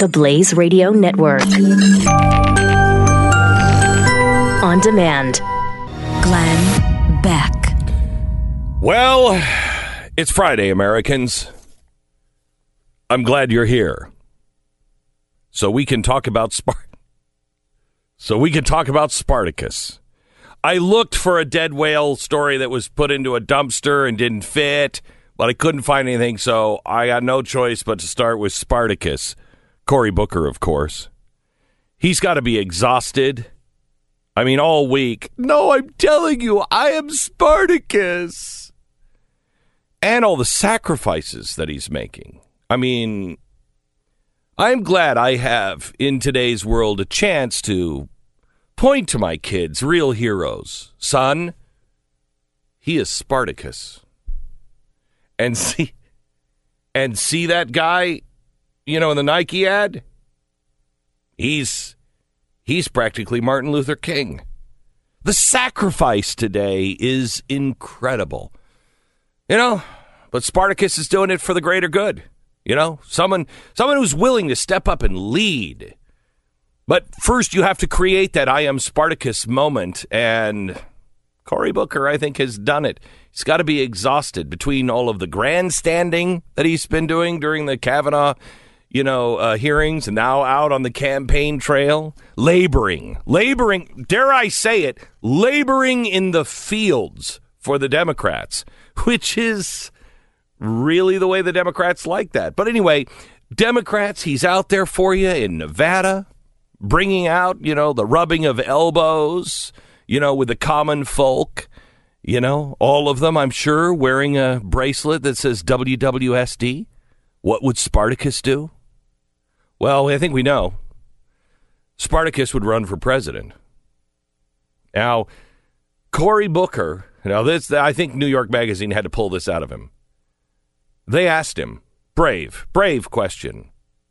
the Blaze Radio Network. On demand. Glenn Beck. Well, it's Friday, Americans. I'm glad you're here. So we can talk about Spartacus. I looked for a dead whale story that was put into a dumpster and didn't fit, but I couldn't find anything, so I got no choice but to start with Spartacus. Cory Booker, of course. He's got to be exhausted. I mean, all week. No, I'm telling you, I am Spartacus. And all the sacrifices that he's making. I mean, I'm glad I have, in today's world, a chance to point to my kids, real heroes. Son, he is Spartacus. And see that guy, you know, in the Nike ad? He's practically Martin Luther King. The sacrifice today is incredible. You know, but Spartacus is doing it for the greater good. You know, someone who's willing to step up and lead. But first you have to create that I am Spartacus moment, and Cory Booker, I think, has done it. He's got to be exhausted between all of the grandstanding that he's been doing during the Kavanaugh, hearings, and now out on the campaign trail, laboring, dare I say it, laboring in the fields for the Democrats, which is really the way the Democrats like that. But anyway, Democrats, he's out there for you in Nevada, bringing out, the rubbing of elbows, with the common folk, all of them, I'm sure, wearing a bracelet that says WWSD. What would Spartacus do? Well, I think we know. Spartacus would run for president. Now, Cory Booker, I think New York Magazine had to pull this out of him. They asked him, brave question.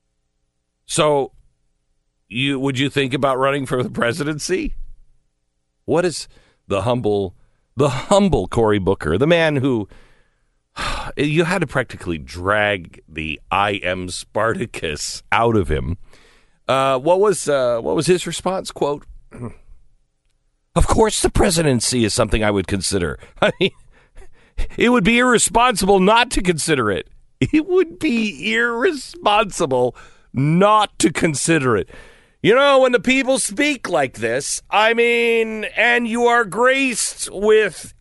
So, would you think about running for the presidency? What is the humble Cory Booker, the man who you had to practically drag the I am Spartacus out of him. What was his response? Quote, "Of course the presidency is something I would consider. I mean, it would be irresponsible not to consider it. It would be irresponsible not to consider it." When the people speak like this, and you are graced with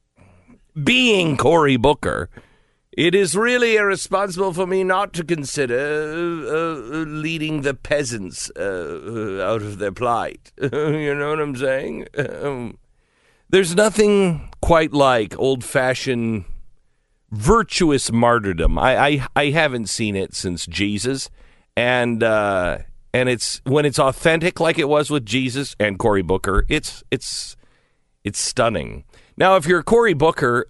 being Cory Booker, it is really irresponsible for me not to consider leading the peasants out of their plight. You know what I'm saying? There's nothing quite like old-fashioned virtuous martyrdom. I haven't seen it since Jesus, and it's when it's authentic like it was with Jesus and Cory Booker, it's stunning. Now, if you're Cory Booker,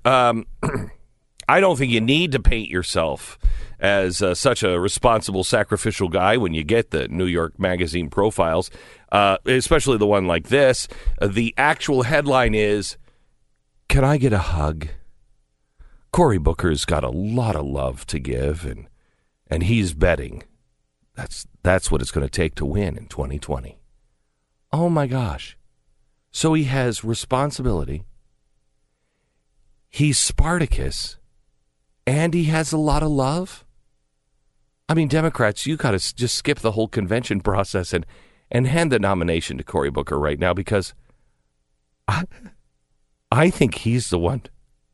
I don't think you need to paint yourself as such a responsible, sacrificial guy when you get the New York Magazine profiles, especially the one like this. The actual headline is, "Can I get a hug?" Cory Booker's got a lot of love to give, and he's betting. That's what it's going to take to win in 2020. Oh, my gosh. So he has responsibility. He's Spartacus. And he has a lot of love. Democrats, you got to just skip the whole convention process and hand the nomination to Cory Booker right now, because I think he's the one.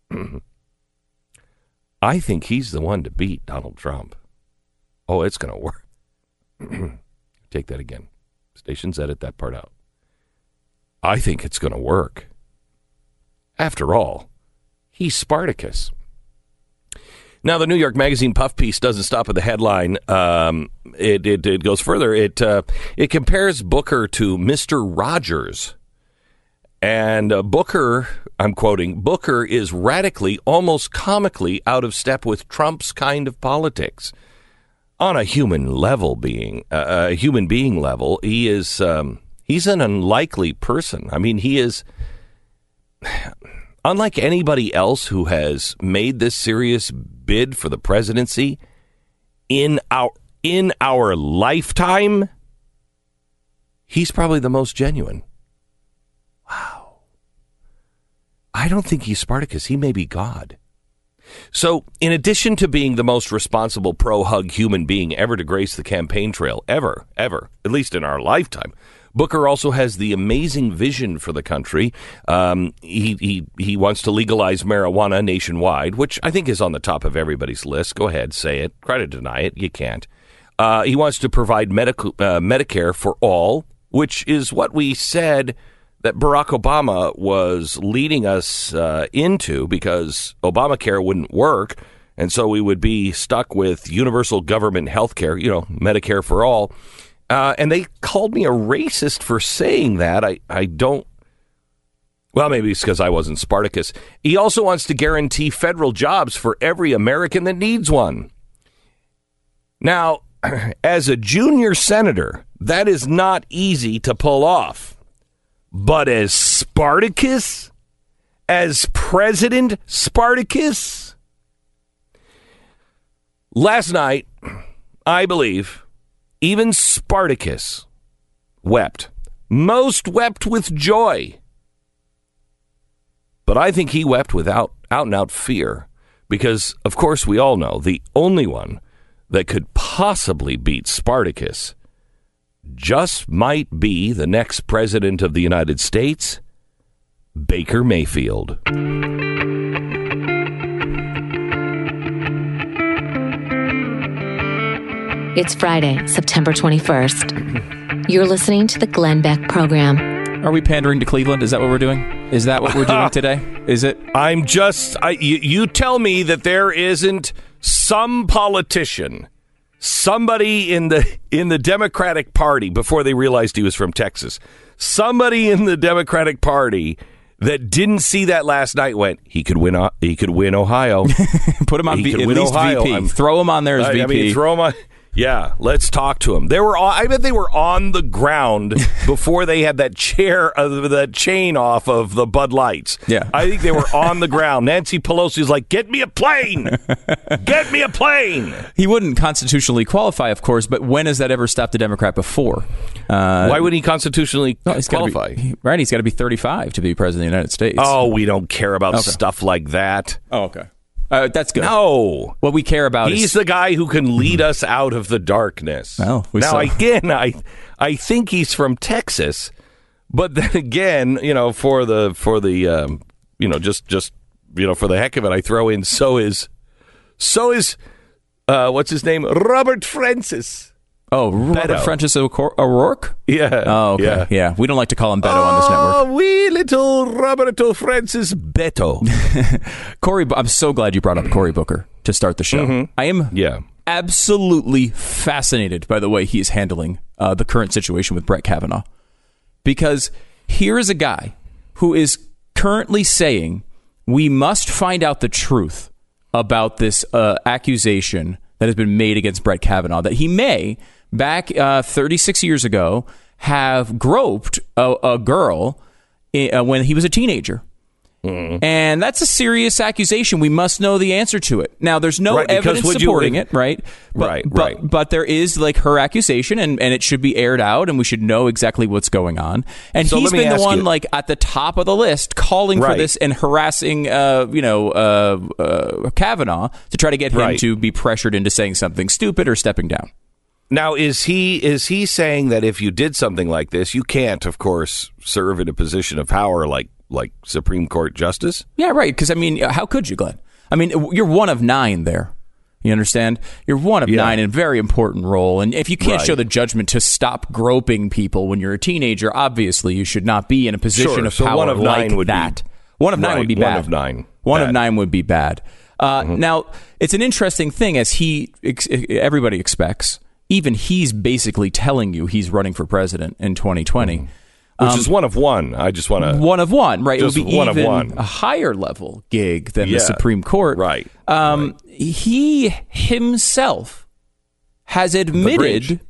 I think he's the one to beat Donald Trump. Oh, it's going to work. Take that again. Stations edit that part out. I think it's going to work. After all, he's Spartacus. Now, the New York Magazine puff piece doesn't stop at the headline. It goes further. It compares Booker to Mr. Rogers. And Booker, I'm quoting, "Booker is radically, almost comically out of step with Trump's kind of politics." On a human being level, he is he's an unlikely person. He is unlike anybody else who has made this serious bid for the presidency in in our lifetime, he's probably the most genuine. Wow. I don't think he's Spartacus. He may be God. So, in addition to being the most responsible pro-hug human being ever to grace the campaign trail, ever, at least in our lifetime, Booker also has the amazing vision for the country. He wants to legalize marijuana nationwide, which I think is on the top of everybody's list. Go ahead, say it. Try to deny it. You can't. He wants to provide Medicare for all, which is what we said that Barack Obama was leading us into, because Obamacare wouldn't work, and so we would be stuck with universal government health care, Medicare for all. And they called me a racist for saying that. I don't... Well, maybe it's because I wasn't Spartacus. He also wants to guarantee federal jobs for every American that needs one. Now, as a junior senator, that is not easy to pull off. But as Spartacus, as President Spartacus, last night, I believe, even Spartacus wept. Most wept with joy. But I think he wept with out-and-out fear. Because, of course, we all know the only one that could possibly beat Spartacus just might be the next president of the United States, Baker Mayfield. It's Friday, September 21st. You're listening to the Glenn Beck program. Are we pandering to Cleveland? Is that what we're doing? Is that what we're doing today? Is it? You tell me that there isn't some politician, somebody in the Democratic Party, before they realized he was from Texas, somebody in the Democratic Party that didn't see that last night went, he could win Ohio. Put him on at least Ohio. VP. Throw him on there as VP. I mean, throw him on. Yeah, let's talk to him. I bet they were on the ground before they had that chain off of the Bud Lights. Yeah. I think they were on the ground. Nancy Pelosi's like, get me a plane! Get me a plane! He wouldn't constitutionally qualify, of course, but when has that ever stopped a Democrat before? Why would he constitutionally qualify? He's got to be 35 to be president of the United States. Oh, we don't care about stuff like that. Oh, okay. That's good. No. What we care about He's the guy who can lead us out of the darkness. Well, again, I think he's from Texas, but then again, for the for the heck of it, I throw in so is what's his name? Robert Francis. Oh, Robert Francis O'Rourke? Yeah. Oh, okay. Yeah. We don't like to call him Beto on this network. Oh, wee little Roberto Francis Beto. Cory, I'm so glad you brought up Cory Booker to start the show. Mm-hmm. I am absolutely fascinated by the way he is handling the current situation with Brett Kavanaugh. Because here is a guy who is currently saying we must find out the truth about this accusation that has been made against Brett Kavanaugh, that he may, back 36 years ago, have groped a girl when he was a teenager. Mm-hmm. And that's a serious accusation. We must know the answer to it. Now, there's no evidence supporting it, right? But there is her accusation, and it should be aired out, and we should know exactly what's going on. And so he's been the one at the top of the list calling for this and harassing Kavanaugh to try to get him to be pressured into saying something stupid or stepping down. Now, is he saying that if you did something like this, you can't, of course, serve in a position of power like Supreme Court justice? Yeah, right. Because, how could you, Glenn? You're one of 9 there. You understand? You're one of 9 in a very important role. And if you can't show the judgment to stop groping people when you're a teenager, obviously you should not be in a position of power 1 of 9 would that. 1 of 9 would be bad. 1 of 9. 1 of 9 would be bad. Now, it's an interesting thing, as everybody expects. Even he's basically telling you he's running for president in 2020. Mm-hmm. Which is 1 of 1. I just want to... 1 of 1, right? It would be even a higher level gig than the Supreme Court. Right. He himself has admitted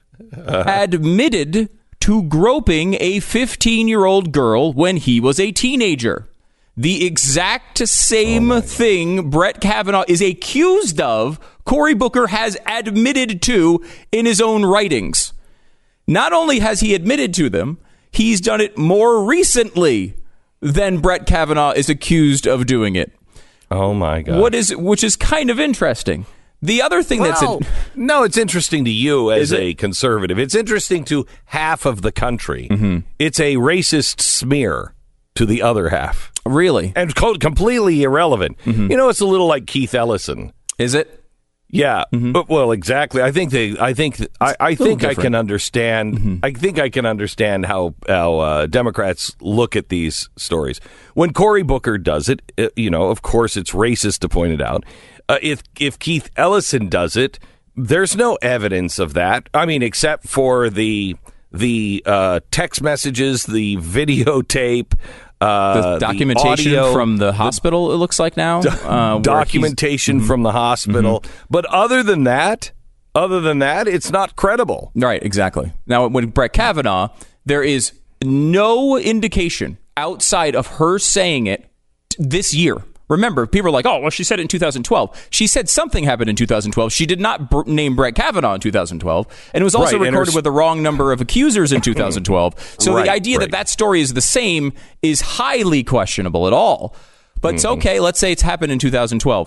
to groping a 15-year-old girl when he was a teenager. The exact same thing Brett Kavanaugh is accused of Cory Booker has admitted to in his own writings. Not only has he admitted to them, he's done it more recently than Brett Kavanaugh is accused of doing it. Oh, my God. Which is kind of interesting. The other thing no, it's interesting to you as a conservative. It's interesting to half of the country. Mm-hmm. It's a racist smear to the other half. Really? And completely irrelevant. Mm-hmm. You know, it's a little like Keith Ellison. Is it? Yeah. Mm-hmm. Well, exactly. I think I can understand. Mm-hmm. I think I can understand how Democrats look at these stories. When Cory Booker does it, of course, it's racist to point it out. If Keith Ellison does it, there's no evidence of that. I mean, except for the text messages, the videotape, the documentation the audio, from the hospital. It looks like now documentation from the hospital. Mm-hmm. But other than that, it's not credible. Right. Exactly. Now, when Brett Kavanaugh, there is no indication outside of her saying it this year. Remember, people are like, oh, well, she said it in 2012. She said something happened in 2012. She did not name Brett Kavanaugh in 2012. And it was also recorded with the wrong number of accusers in 2012. So the idea that story is the same is highly questionable at all. But it's okay. Let's say it's happened in 2012.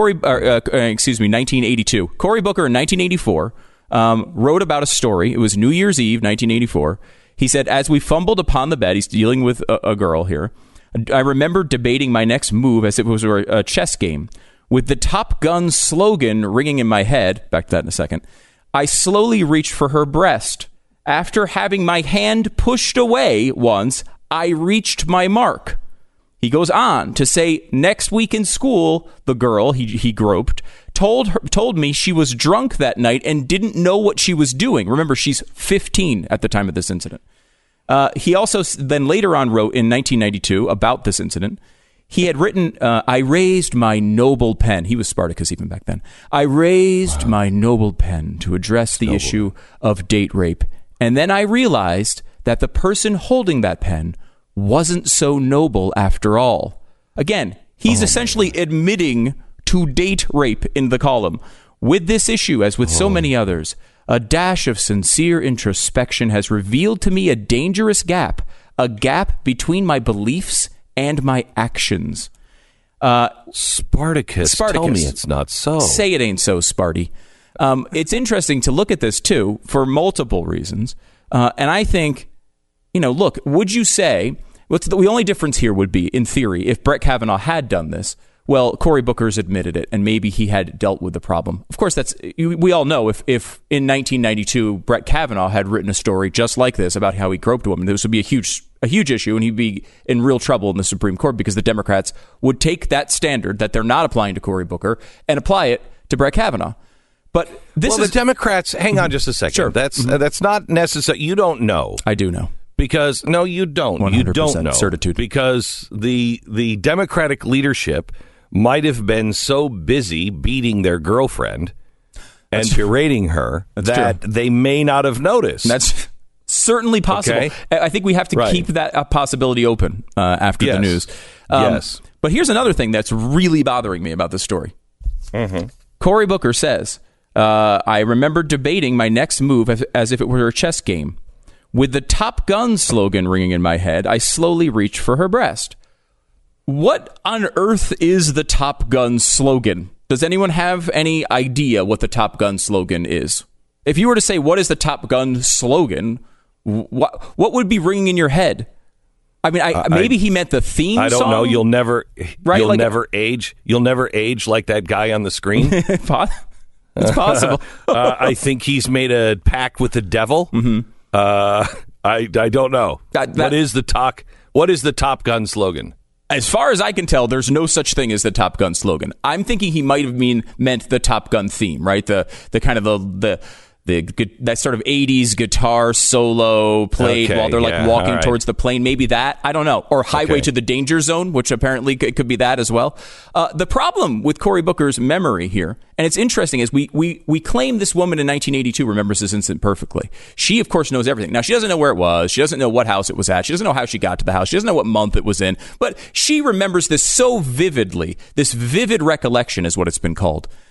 1982. Cory Booker in 1984 wrote about a story. It was New Year's Eve, 1984. He said, as we fumbled upon the bed, he's dealing with a girl here. I remember debating my next move as if it was a chess game. With the Top Gun slogan ringing in my head, back to that in a second, I slowly reached for her breast. After having my hand pushed away once, I reached my mark. He goes on to say, next week in school, the girl, he groped, told me she was drunk that night and didn't know what she was doing. Remember, she's 15 at the time of this incident. He also then later on wrote in 1992 about this incident. He had written, I raised my noble pen. He was Spartacus even back then. I raised my noble pen to address the issue of date rape. And then I realized that the person holding that pen wasn't so noble after all. Again, he's essentially admitting to date rape in the column. With this issue, as with so many others, a dash of sincere introspection has revealed to me a dangerous gap, a gap between my beliefs and my actions. Spartacus, tell me it's not so. Say it ain't so, Sparty. It's interesting to look at this, too, for multiple reasons. And I think, look, would you say, the only difference here would be, in theory, if Brett Kavanaugh had done this, well, Cory Booker's admitted it, and maybe he had dealt with the problem. Of course, we all know if in 1992 Brett Kavanaugh had written a story just like this about how he groped a woman, this would be a huge issue, and he'd be in real trouble in the Supreme Court because the Democrats would take that standard that they're not applying to Cory Booker and apply it to Brett Kavanaugh. But the Democrats. Hang on just a second. Sure. That's not necessary. You don't know. I do know. Because no, you don't. 100% you don't know. Certitude. Because the Democratic leadership might have been so busy beating their girlfriend and berating her that they may not have noticed. That's certainly possible. Okay. I think we have to keep that possibility open after the news. Yes. But here's another thing that's really bothering me about this story. Mm-hmm. Cory Booker says, I remember debating my next move as if it were a chess game. With the Top Gun slogan ringing in my head, I slowly reached for her breast. What on earth is the Top Gun slogan? Does anyone have any idea what the Top Gun slogan is? If you were to say, what is the Top Gun slogan, what would be ringing in your head? I mean, maybe he meant the theme song? I don't know. You'll never age. You'll never age like that guy on the screen. It's possible. I think he's made a pact with the devil. Mm-hmm. I don't know. What is the Top Gun slogan? As far as I can tell, there's no such thing as the Top Gun slogan. I'm thinking he might have meant the Top Gun theme, right? The kind of the that sort of 80s guitar solo played while they're walking towards the plane. Maybe that. I don't know. Or Highway to the Danger Zone, which apparently could be that as well. The problem with Cory Booker's memory here, and it's interesting, is we claim this woman in 1982 remembers this incident perfectly. She, of course, knows everything. Now, she doesn't know where it was. She doesn't know what house it was at. She doesn't know how she got to the house. She doesn't know what month it was in. But she remembers this so vividly. This vivid recollection is what it's been called.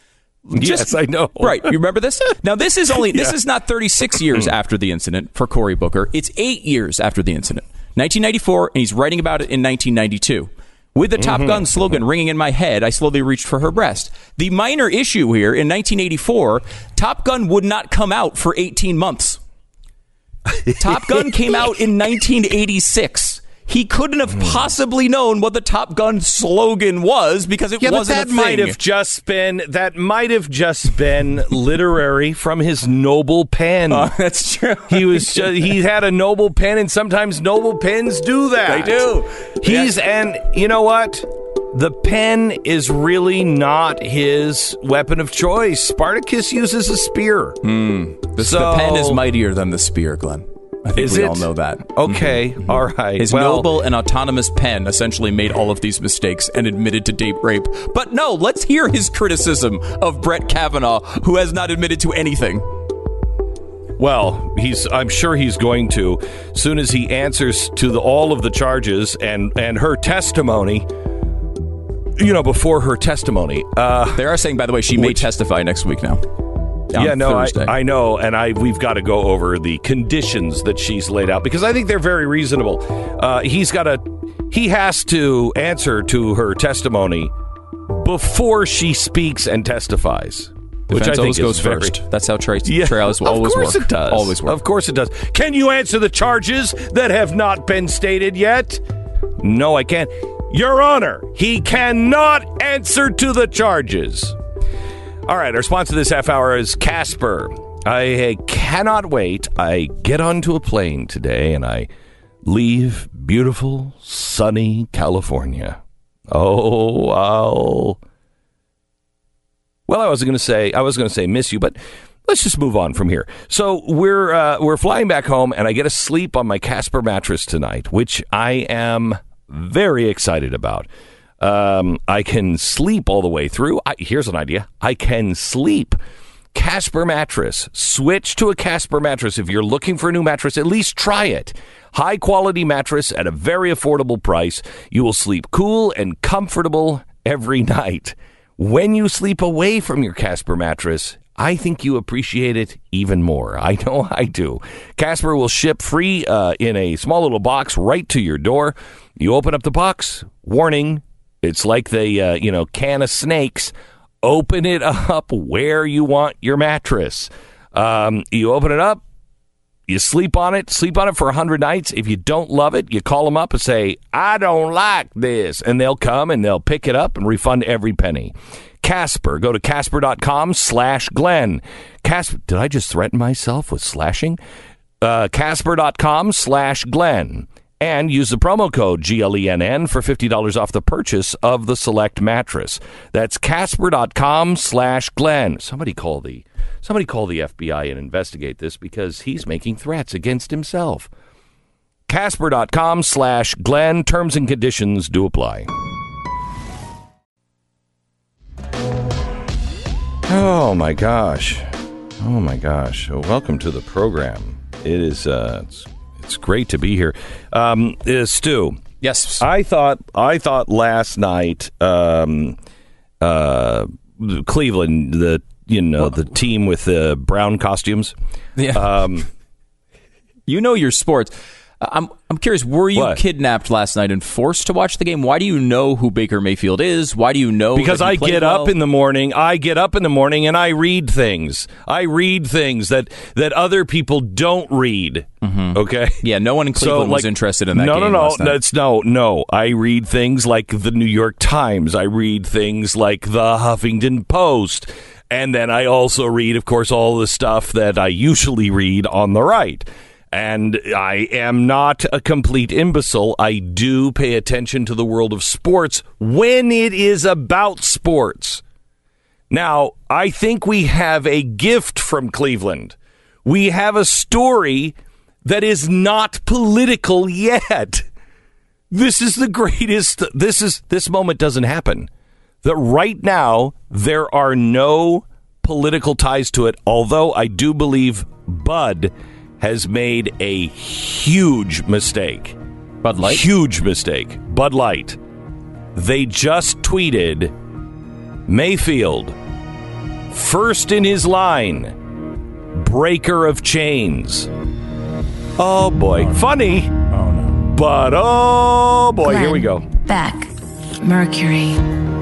Yes, I know. Right. You remember this? Now, this is not 36 years after the incident for Cory Booker. It's 8 years after the incident. 1994, and he's writing about it in 1992. With the Top Gun slogan ringing in my head, I slowly reached for her breast. The minor issue here, in 1984, Top Gun would not come out for 18 months. Top Gun came out in 1986. He couldn't have possibly known what the Top Gun slogan was because it wasn't a thing. That might have just been literary from his noble pen. That's true. He had a noble pen, and sometimes noble pens do that. They do. And you know what? The pen is really not his weapon of choice. Spartacus uses a spear. The pen is mightier than the spear, Glenn. I think we all know that. Okay, all right. His noble and autonomous pen essentially made all of these mistakes and admitted to date rape. But no, let's hear his criticism of Brett Kavanaugh, who has not admitted to anything. Well, I'm sure he's going to, soon as he answers to all of the charges and her testimony. Before her testimony. They are saying, by the way, she may testify next week now. I know, and we've got to go over the conditions that she's laid out because I think they're very reasonable. He has to answer to her testimony before she speaks and testifies, which I think goes first. That's how trials will always work. Of course it does. Always work. Of course it does. Can you answer the charges that have not been stated yet? No, I can't. Your Honor, he cannot answer to the charges. All right, our sponsor this half hour is Casper. I cannot wait. I get onto a plane today and I leave beautiful, sunny California. I was going to say miss you, but let's just move on from here. So we're flying back home and I get to sleep on my Casper mattress tonight, which I am very excited about. I can sleep all the way through. Here's an idea. I can sleep. Casper mattress. Switch to a Casper mattress. If you're looking for a new mattress, at least try it. High quality mattress at a very affordable price. You will sleep cool and comfortable every night. When you sleep away from your Casper mattress, I think you appreciate it even more. I know I do. Casper will ship free in a small little box right to your door. You open up the box. Warning. It's like the, can of snakes. Open it up where you want your mattress. You open it up. You sleep on it for 100 nights. If you don't love it, you call them up and say, I don't like this. And they'll come and they'll pick it up and refund every penny. Casper. Go to Casper.com/Glenn. Casper. Did I just threaten myself with slashing? Casper.com/Glenn. And use the promo code GLENN for $50 off the purchase of the select mattress. That's Casper.com/Glenn. Somebody call the FBI and investigate this because he's making threats against himself. Casper.com/Glenn. Terms and conditions do apply. Oh my gosh. Welcome to the program. It is it's great to be here. Stu. Yes. I thought last night Cleveland, the team with the brown costumes. Yeah. Your sports. I'm curious, were you kidnapped last night and forced to watch the game? Why do you know who Baker Mayfield is? Why do you know? Because I get up in the morning. I get up in the morning and I read things. I read things that other people don't read. Mm-hmm. Okay. Yeah. No one in Cleveland was interested in that game. No. I read things like the New York Times. I read things like the Huffington Post. And then I also read, of course, all the stuff that I usually read on the right. And I am not a complete imbecile. I do pay attention to the world of sports when it is about sports. Now, I think we have a gift from Cleveland. We have a story that is not political yet. This is the greatest. This moment doesn't happen. That right now, there are no political ties to it, although I do believe Bud has made a huge mistake. Bud Light? Huge mistake. Bud Light. They just tweeted, Mayfield, First in his line, breaker of chains. Oh, boy. Funny. Oh, no. But, oh, boy, here we go. Beck, Mercury.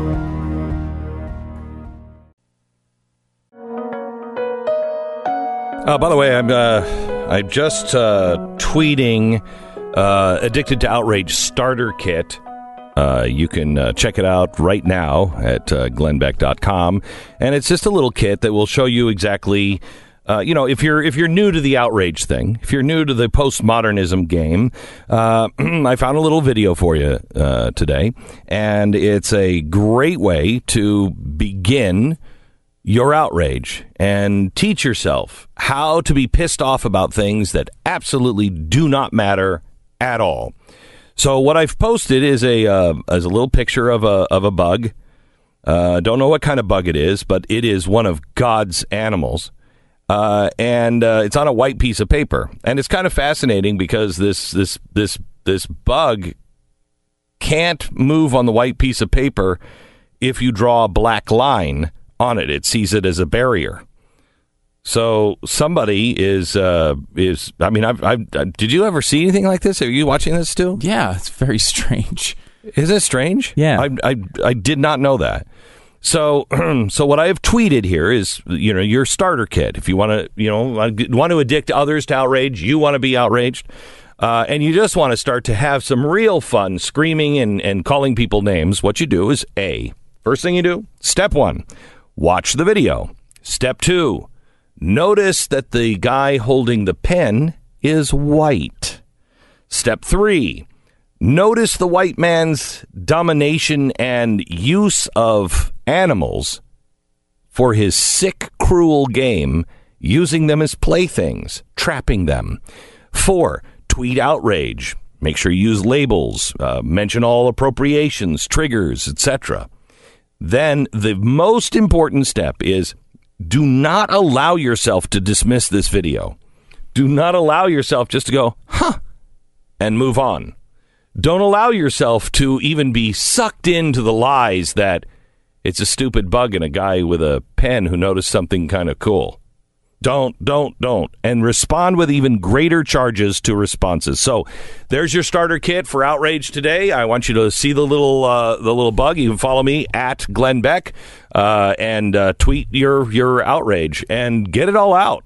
By the way, I'm just tweeting Addicted to Outrage starter kit. You can check it out right now at glennbeck.com. And it's just a little kit that will show you exactly, if you're new to the outrage thing, if you're new to the postmodernism game, I found a little video for you today. And it's a great way to begin your outrage and teach yourself how to be pissed off about things that absolutely do not matter at all. So what I've posted is a little picture of a bug. Don't know what kind of bug it is, but it is one of God's animals, and it's on a white piece of paper. And it's kind of fascinating because this bug can't move on the white piece of paper if you draw a black line on it. It sees it as a barrier. So somebody is I mean, did you ever see anything like this? Are you watching this too? Yeah, it's very strange. Is it strange? Yeah. I did not know that. So so what I have tweeted here is, your starter kit. If you want to addict others to outrage, you want to be outraged, and you just want to start to have some real fun screaming and calling people names, what you do is first thing you do, step 1, watch the video. Step 2, notice that the guy holding the pen is white. Step 3, notice the white man's domination and use of animals for his sick, cruel game, using them as playthings, trapping them. 4, tweet outrage. Make sure you use labels, mention all appropriations, triggers, etc. Then the most important step is, do not allow yourself to dismiss this video. Do not allow yourself just to go, and move on. Don't allow yourself to even be sucked into the lies that it's a stupid bug and a guy with a pen who noticed something kind of cool. Don't. And respond with even greater charges to responses. So there's your starter kit for outrage today. I want you to see the little bug. You can follow me at Glenn Beck and tweet your outrage and get it all out.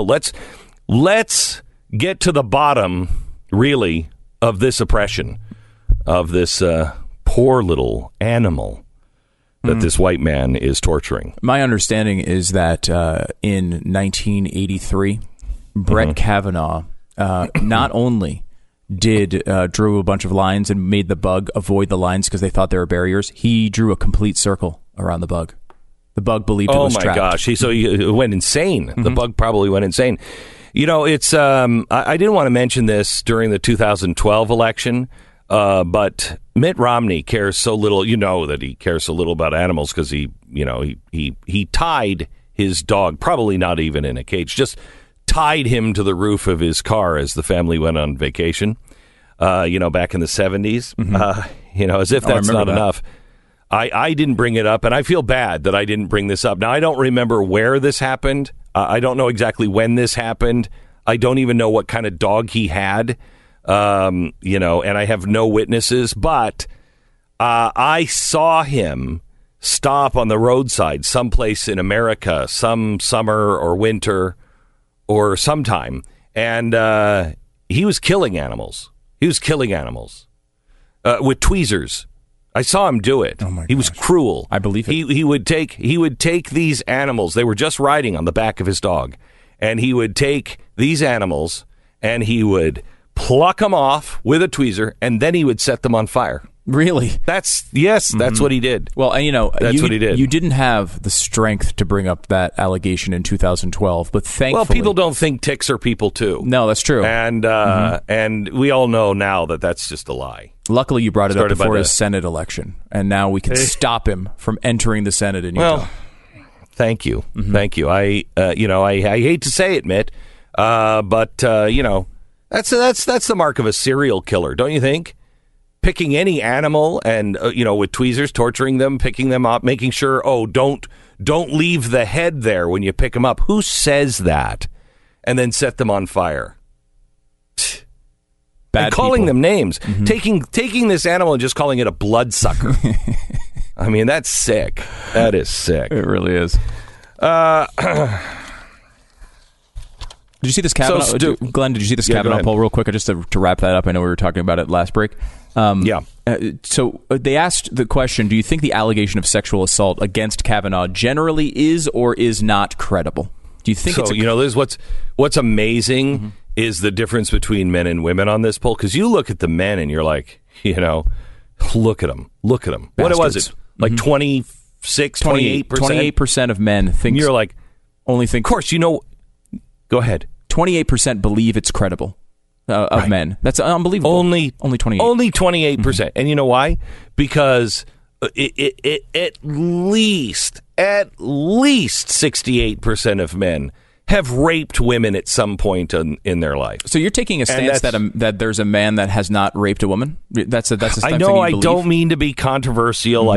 Let's get to the bottom, really, of this oppression, of this poor little animal that this white man is torturing. My understanding is that in 1983, Brett Kavanaugh not only drew a bunch of lines and made the bug avoid the lines because they thought they were barriers, he drew a complete circle around the bug. The bug believed it was trapped. Oh, my gosh. So he went insane. The bug probably went insane. It's I didn't want to mention this during the 2012 election, but Mitt Romney cares so little. You know that he cares so little about animals because he tied his dog, probably not even in a cage, just tied him to the roof of his car as the family went on vacation. Back in the 70s. As if that's not enough. I didn't bring it up, and I feel bad that I didn't bring this up. Now, I don't remember where this happened. I don't know exactly when this happened. I don't even know what kind of dog he had, and I have no witnesses. But I saw him stop on the roadside someplace in America, some summer or winter or sometime, and he was killing animals. He was killing animals with tweezers. I saw him do it. Oh my gosh. He was cruel. I believe it. He would take these animals. They were just riding on the back of his dog, and he would take these animals and he would pluck them off with a tweezer, and then he would set them on fire. Really? That's what he did. Well, that's what he did. You didn't have the strength to bring up that allegation in 2012, but thankfully, well, people don't think ticks are people too. No, that's true. And and we all know now that that's just a lie. Luckily, you brought it up before his Senate election, and now we can stop him from entering the Senate in Utah. Well, thank you. Thank you. I hate to say it, Mitt, but that's the mark of a serial killer, don't you think? Picking any animal and with tweezers, torturing them, picking them up, making sure, don't don't leave the head there when you pick them up. Who says that? And then set them on fire. Bad and calling people. them names. Taking this animal and just calling it a bloodsucker. I mean, that's sick. That is sick. It really is. Did you see this Kavanaugh? Glenn, did you see this Kavanaugh poll real quick? Just to wrap that up. I know we were talking about it last break. So they asked the question, do you think the allegation of sexual assault against Kavanaugh generally is or is not credible? Do you think so? Liz, what's amazing is the difference between men and women on this poll. Because you look at the men and you're like, look at them. Bastards. What was it? Like 26, 28%? 28% of men think. You're like, only think. Of course, go ahead. 28% believe it's credible of men. That's unbelievable. Only 28. Only 28%. And you know why? Because at least 68% of men have raped women at some point in their life. So you're taking a stance that there's a man that has not raped a woman? That's I know. I don't mean to be controversial.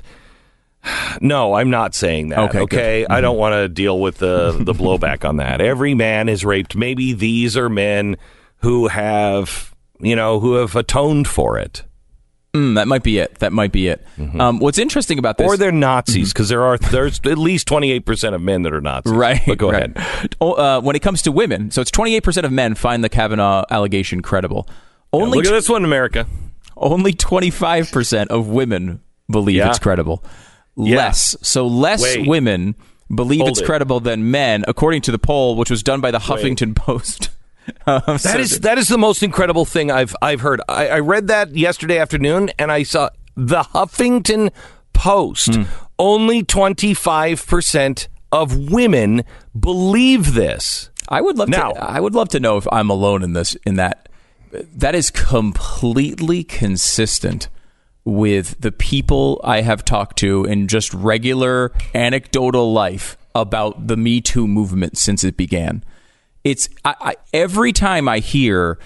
No, I'm not saying that. Okay. I don't want to deal with the blowback on that. Every man is raped. Maybe these are men who have atoned for it. That might be it. What's interesting about this, or they're Nazis, because there's at least 28% of men that are Nazis. Right. But go ahead. When it comes to women, so it's 28% of men find the Kavanaugh allegation credible. Look at this one, America. Only 25% of women believe it's credible. Less women believe it's credible than men, according to the poll, which was done by the Huffington Post. That is the most incredible thing I've heard. I read that yesterday afternoon, and I saw the Huffington Post. Only 25% of women believe this. I would love to know if I'm alone in this. In that is completely consistent with the people I have talked to in just regular anecdotal life about the Me Too movement since it began. It's every time I hear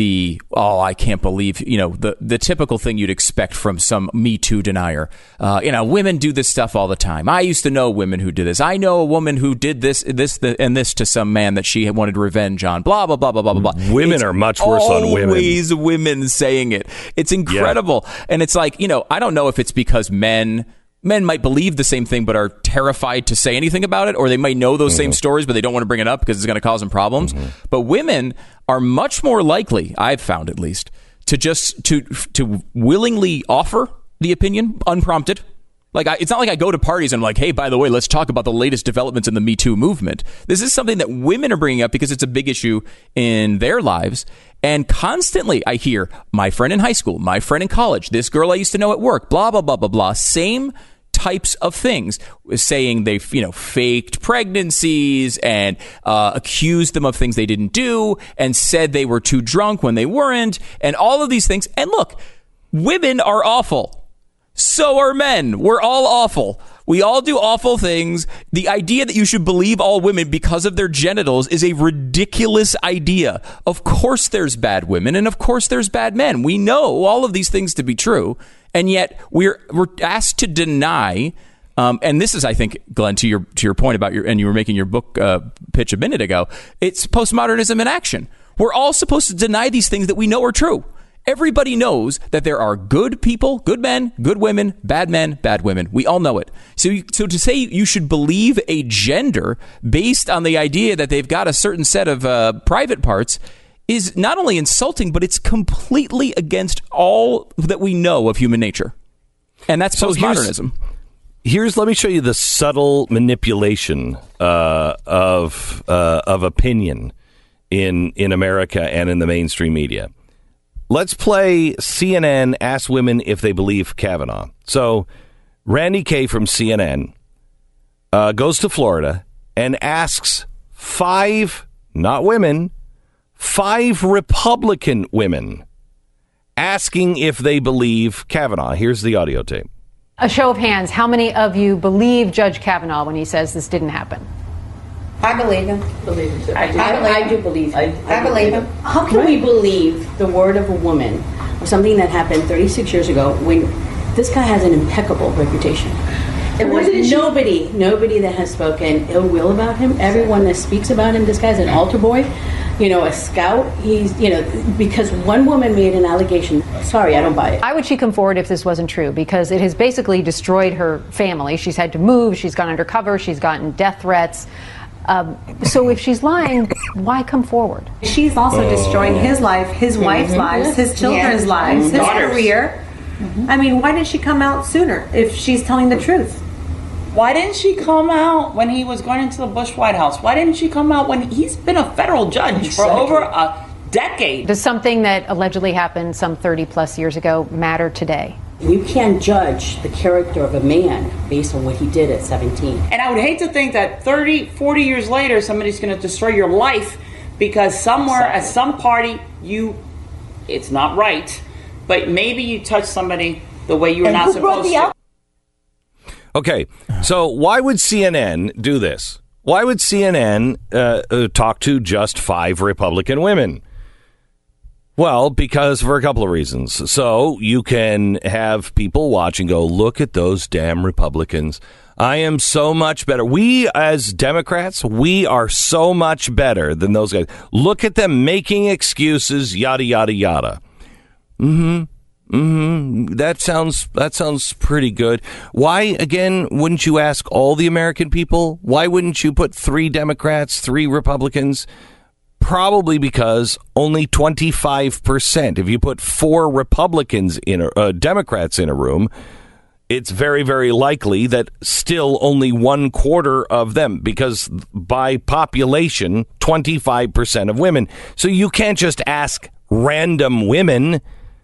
I can't believe, the typical thing you'd expect from some Me Too denier. Women do this stuff all the time. I used to know women who did this. I know a woman who did this to some man that she had wanted revenge on. Blah, blah, blah, blah, blah, blah. Women are much worse on women. Always women saying it. It's incredible. Yeah. And it's like, I don't know if it's because men might believe the same thing but are terrified to say anything about it, or they might know those same stories but they don't want to bring it up because it's going to cause them problems. But women are much more likely, I've found at least, to just to willingly offer the opinion unprompted. Like it's not like I go to parties and I'm like, hey, by the way, let's talk about the latest developments in the Me Too movement. This is something that women are bringing up because it's a big issue in their lives. And constantly I hear my friend in high school, my friend in college, this girl I used to know at work, blah, blah, blah, blah, blah. Same types of things, saying they've faked pregnancies and accused them of things they didn't do and said they were too drunk when they weren't, and all of these things. And look, women are awful. So are men. We're all awful. We all do awful things. The idea that you should believe all women because of their genitals is a ridiculous idea. Of course there's bad women, and of course there's bad men. We know all of these things to be true, and yet we're asked to deny. And this is, I think, Glenn, to your point about and you were making your book pitch a minute ago. It's postmodernism in action. We're all supposed to deny these things that we know are true. Everybody knows that there are good people, good men, good women, bad men, bad women. We all know it. So to say you should believe a gender based on the idea that they've got a certain set of private parts is not only insulting, but it's completely against all that we know of human nature. And that's postmodernism. Let me show you the subtle manipulation of opinion in America and in the mainstream media. Let's play CNN ask women if they believe Kavanaugh. So Randy Kay from CNN goes to Florida and asks 5, not women, 5 Republican women asking if they believe Kavanaugh. Here's the audio tape. A show of hands, how many of you believe Judge Kavanaugh when he says this didn't happen? I believe him. I do believe him. I believe him. How can we believe the word of a woman or something that happened 36 years ago when this guy has an impeccable reputation? There was nobody that has spoken ill will about him. Everyone that speaks about him, this guy's an altar boy, a scout. He's, because one woman made an allegation. Sorry, I don't buy it. Why would she come forward if this wasn't true? Because it has basically destroyed her family. She's had to move. She's gone undercover. She's gotten death threats. So if she's lying, why come forward? She's also destroying his life, his wife's lives, his children's lives, his career. I mean, why didn't she come out sooner if she's telling the truth? Why didn't she come out when he was going into the Bush White House? Why didn't she come out when he's been a federal judge for over a decade? Does something that allegedly happened some 30 plus years ago matter today? You can't judge the character of a man based on what he did at 17. And I would hate to think that 30, 40 years later, somebody's going to destroy your life because somewhere at some party, it's not right, but maybe you touch somebody the way you were not supposed to. Okay, so why would CNN do this? Why would CNN talk to just 5 Republican women? Well, because for a couple of reasons. So you can have people watch and go, look at those damn Republicans. I am so much better. We as Democrats, we are so much better than those guys. Look at them making excuses, yada, yada, yada. That sounds pretty good. Why, again, wouldn't you ask all the American people? Why wouldn't you put 3 Democrats, 3 Republicans? Probably because only 25%. If you put 4 Republicans Democrats in a room, it's very, very likely that still only 1/4 of them, because by population, 25% of women. So you can't just ask random women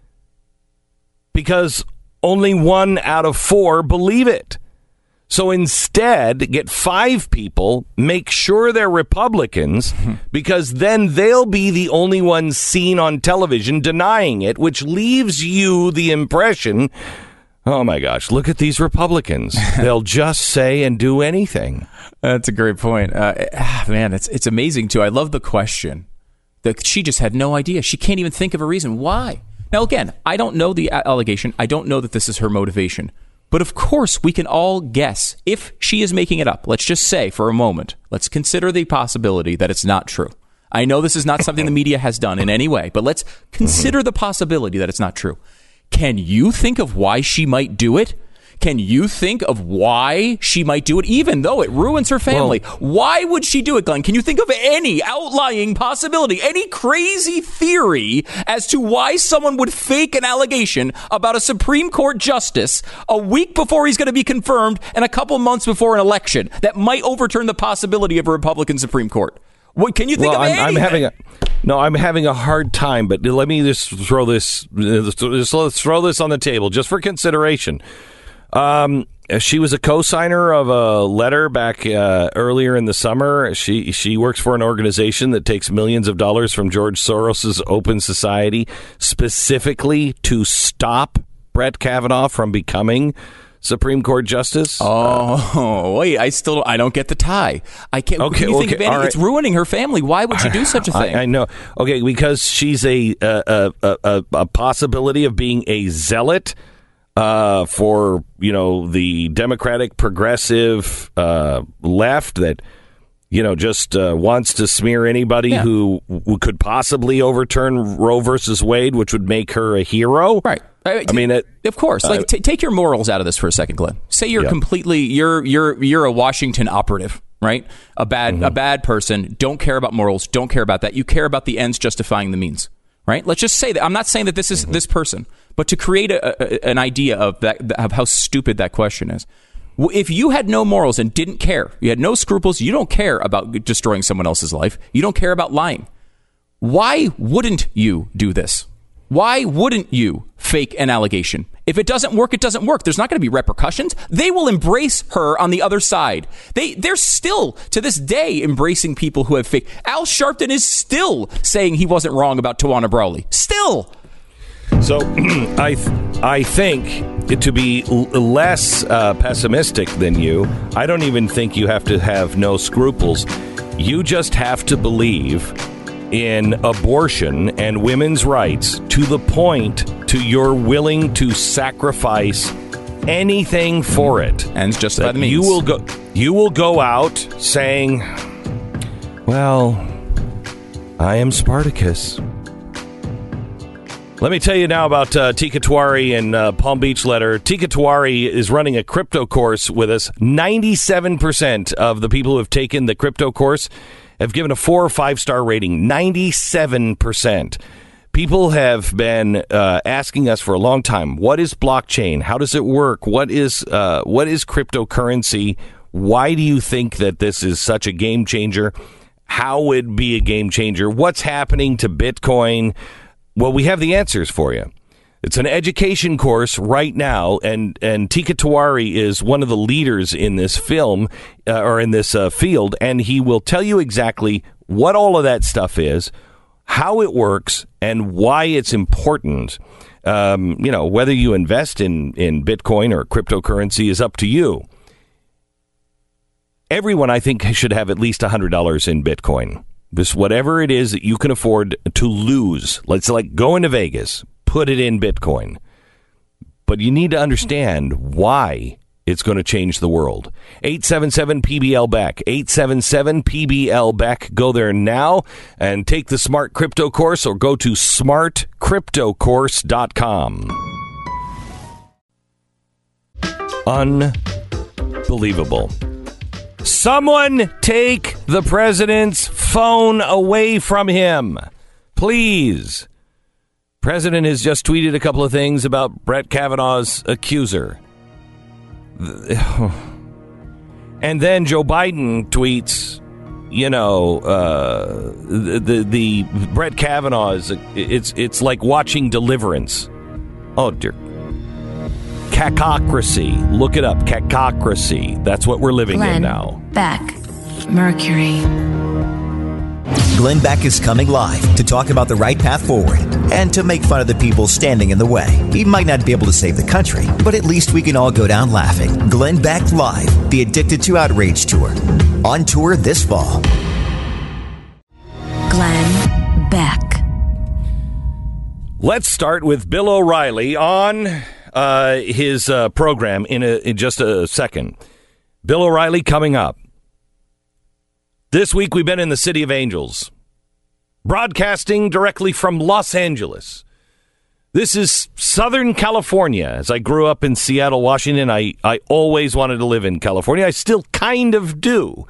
because only 1 out of 4 believe it. So instead, get 5 people, make sure they're Republicans, because then they'll be the only ones seen on television denying it, which leaves you the impression, oh my gosh, look at these Republicans. They'll just say and do anything. That's a great point. Man, it's amazing, too. I love the question. That she just had no idea. She can't even think of a reason. Why? Now, again, I don't know the allegation. I don't know that this is her motivation. But of course, we can all guess if she is making it up. Let's just say for a moment, let's consider the possibility that it's not true. I know this is not something the media has done in any way, but let's consider the possibility that it's not true. Can you think of why she might do it? Can you think of why she might do it, even though it ruins her family? Well, why would she do it, Glenn? Can you think of any outlying possibility, any crazy theory as to why someone would fake an allegation about a Supreme Court justice a week before he's going to be confirmed and a couple months before an election that might overturn the possibility of a Republican Supreme Court? What can you think of anything? I'm having a hard time, but let me just throw this. Let's throw this on the table just for consideration. She was a co-signer of a letter back earlier in the summer. She works for an organization that takes millions of dollars from George Soros's Open Society specifically to stop Brett Kavanaugh from becoming Supreme Court Justice. Wait, I don't get the tie. I can't. Okay, can you think of any? Right. It's ruining her family. Why would she do such a thing? I know. Okay, because she's a possibility of being a zealot for the Democratic progressive left that just wants to smear anybody who could possibly overturn Roe versus Wade, which would make her a hero. Right. I mean, of course. Take your morals out of this for a second, Glenn. Say you're completely you're a Washington operative, right? A bad person. Don't care about morals. Don't care about that. You care about the ends justifying the means, right? Let's just say that. I'm not saying that this is this person, but to create an idea of that, of how stupid that question is. If you had no morals and didn't care, you had no scruples, you don't care about destroying someone else's life, you don't care about lying, why wouldn't you do this? Why wouldn't you fake an allegation? If it doesn't work, it doesn't work. There's not going to be repercussions. They will embrace her on the other side. They're still, to this day, embracing people who have faked. Al Sharpton is still saying he wasn't wrong about Tawana Brawley. Still. So I think, to be less pessimistic than you, I don't even think you have to have no scruples. You just have to believe in abortion and women's rights to the point to you're willing to sacrifice anything for it. And it's just by the means. You will go out saying, well, I am Spartacus. Let me tell you now about Tika Tawari and Palm Beach Letter. Tika Tawari is running a crypto course with us. 97% of the people who have taken the crypto course have given a 4 or 5 star rating. 97%. People have been asking us for a long time, what is blockchain? How does it work? What is cryptocurrency? Why do you think that this is such a game changer? How would it be a game changer? What's happening to Bitcoin? Well, we have the answers for you. It's an education course right now, and Tika Tawari is one of the leaders in this film, or in this field, and he will tell you exactly what all of that stuff is, how it works, and why it's important. Whether you invest in Bitcoin or cryptocurrency is up to you. Everyone, I think, should have at least $100 in Bitcoin. This, whatever it is that you can afford to lose. Let's like go into Vegas, put it in Bitcoin. But you need to understand why it's going to change the world. 877-PBL-BECK. 877-PBL-BECK. Go there now and take the Smart Crypto course or go to smartcryptocourse.com. Unbelievable. Someone take the president's phone away from him. Please. President has just tweeted a couple of things about Brett Kavanaugh's accuser. And then Joe Biden tweets, the Brett Kavanaugh is, it's like watching Deliverance. Oh, dear. Cacocracy. Look it up. Cacocracy. That's what we're living in now. Beck, Mercury. Glenn Beck is coming live to talk about the right path forward and to make fun of the people standing in the way. He might not be able to save the country, but at least we can all go down laughing. Glenn Beck Live, the Addicted to Outrage Tour. On tour this fall. Glenn Beck. Let's start with Bill O'Reilly on his program in just a second. Bill O'Reilly coming up. This week we've been in the City of Angels, broadcasting directly from Los Angeles. This is Southern California. As I grew up in Seattle, Washington, I always wanted to live in California. I still kind of do.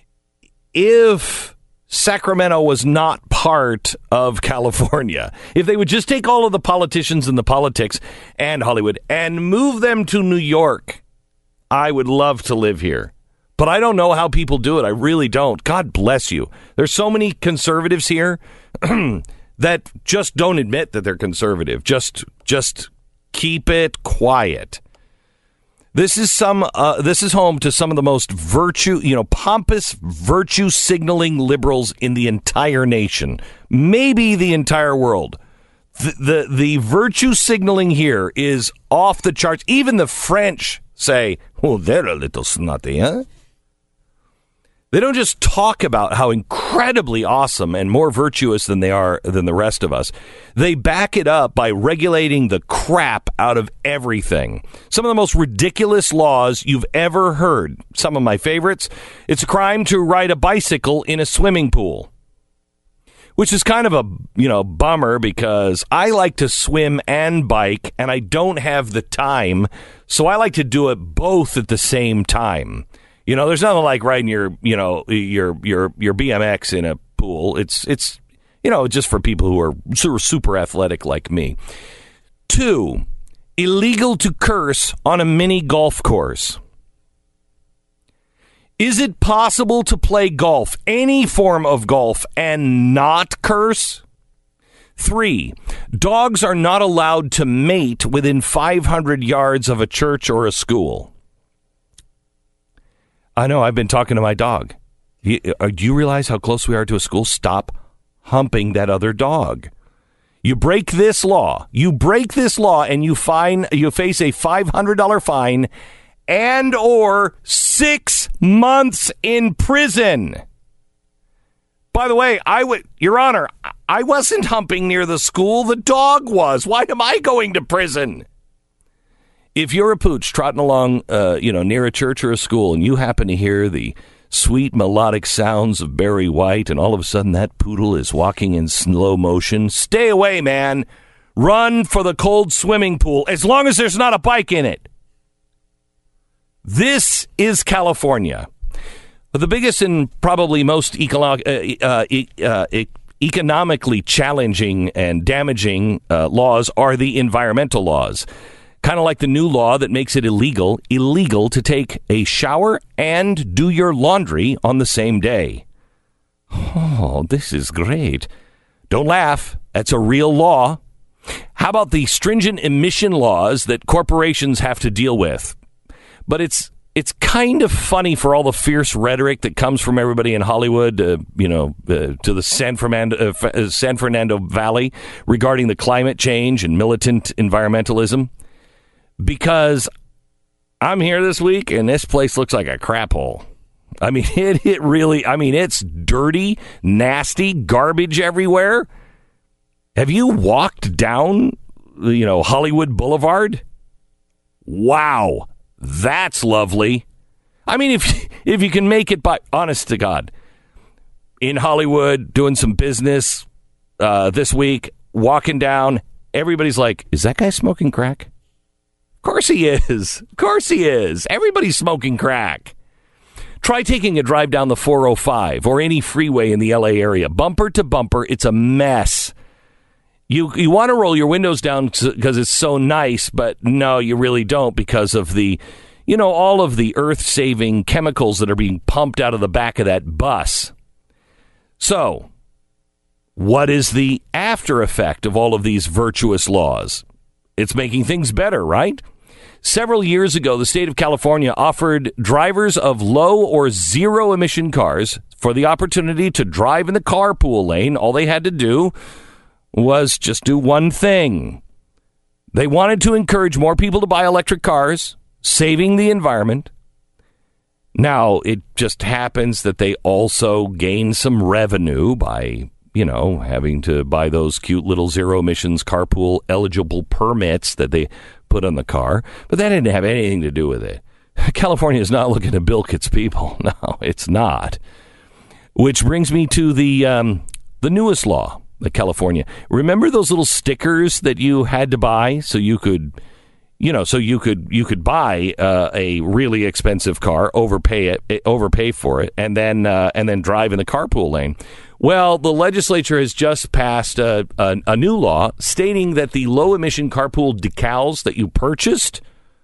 If Sacramento was not part of California, if they would just take all of the politicians and the politics and Hollywood and move them to New York, I would love to live here. But I don't know how people do it. I really don't. God bless you. There's so many conservatives here that just don't admit that they're conservative. Just keep it quiet. This is home to some of the most pompous virtue signaling liberals in the entire nation, maybe the entire world. The virtue signaling here is off the charts. Even the French say, "Oh, they're a little snotty, huh?" They don't just talk about how incredibly awesome and more virtuous than they are than the rest of us. They back it up by regulating the crap out of everything. Some of the most ridiculous laws you've ever heard. Some of my favorites. It's a crime to ride a bicycle in a swimming pool, which is kind of a, bummer because I like to swim and bike and I don't have the time. So I like to do it both at the same time. There's nothing like riding your BMX in a pool. It's just for people who are super athletic like me. 2, illegal to curse on a mini golf course. Is it possible to play golf, any form of golf, and not curse? 3, dogs are not allowed to mate within 500 yards of a church or a school. I know, I've been talking to my dog. Do you realize how close we are to a school? Stop humping that other dog. You break this law, and you face a $500 fine and or 6 months in prison. By the way, Your Honor, I wasn't humping near the school. The dog was. Why am I going to prison? If you're a pooch trotting along, near a church or a school, and you happen to hear the sweet melodic sounds of Barry White, and all of a sudden that poodle is walking in slow motion, stay away, man. Run for the cold swimming pool, as long as there's not a bike in it. This is California. The biggest and probably most economically challenging and damaging laws are the environmental laws. Kind of like the new law that makes it illegal to take a shower and do your laundry on the same day. Oh, this is great. Don't laugh. That's a real law. How about the stringent emission laws that corporations have to deal with? But it's kind of funny for all the fierce rhetoric that comes from everybody in Hollywood, to the San Fernando Valley regarding the climate change and militant environmentalism. Because I'm here this week and this place looks like a crap hole. I mean, it's dirty, nasty, garbage everywhere. Have you walked down, Hollywood Boulevard? Wow, that's lovely. I mean, if you can make it by, honest to God, in Hollywood, doing some business this week, walking down, everybody's like, is that guy smoking crack? Of course he is. Of course he is. Everybody's smoking crack. Try taking a drive down the 405 or any freeway in the LA area. Bumper to bumper, it's a mess. You want to roll your windows down because it's so nice, but no, you really don't because of the, all of the earth-saving chemicals that are being pumped out of the back of that bus. So, what is the after effect of all of these virtuous laws? It's making things better, right? Several years ago, the state of California offered drivers of low or zero emission cars for the opportunity to drive in the carpool lane. All they had to do was just do one thing. They wanted to encourage more people to buy electric cars, saving the environment. Now, it just happens that they also gain some revenue by, having to buy those cute little zero emissions carpool eligible permits that they put on the car. But that didn't have anything to do with it. California is not looking to bilk its people. No, it's not. Which brings me to the newest law. California. Remember those little stickers that you had to buy so you could, you could buy a really expensive car, overpay for it, and then drive in the carpool lane. Well, the legislature has just passed a new law stating that the low emission carpool decals that you purchased,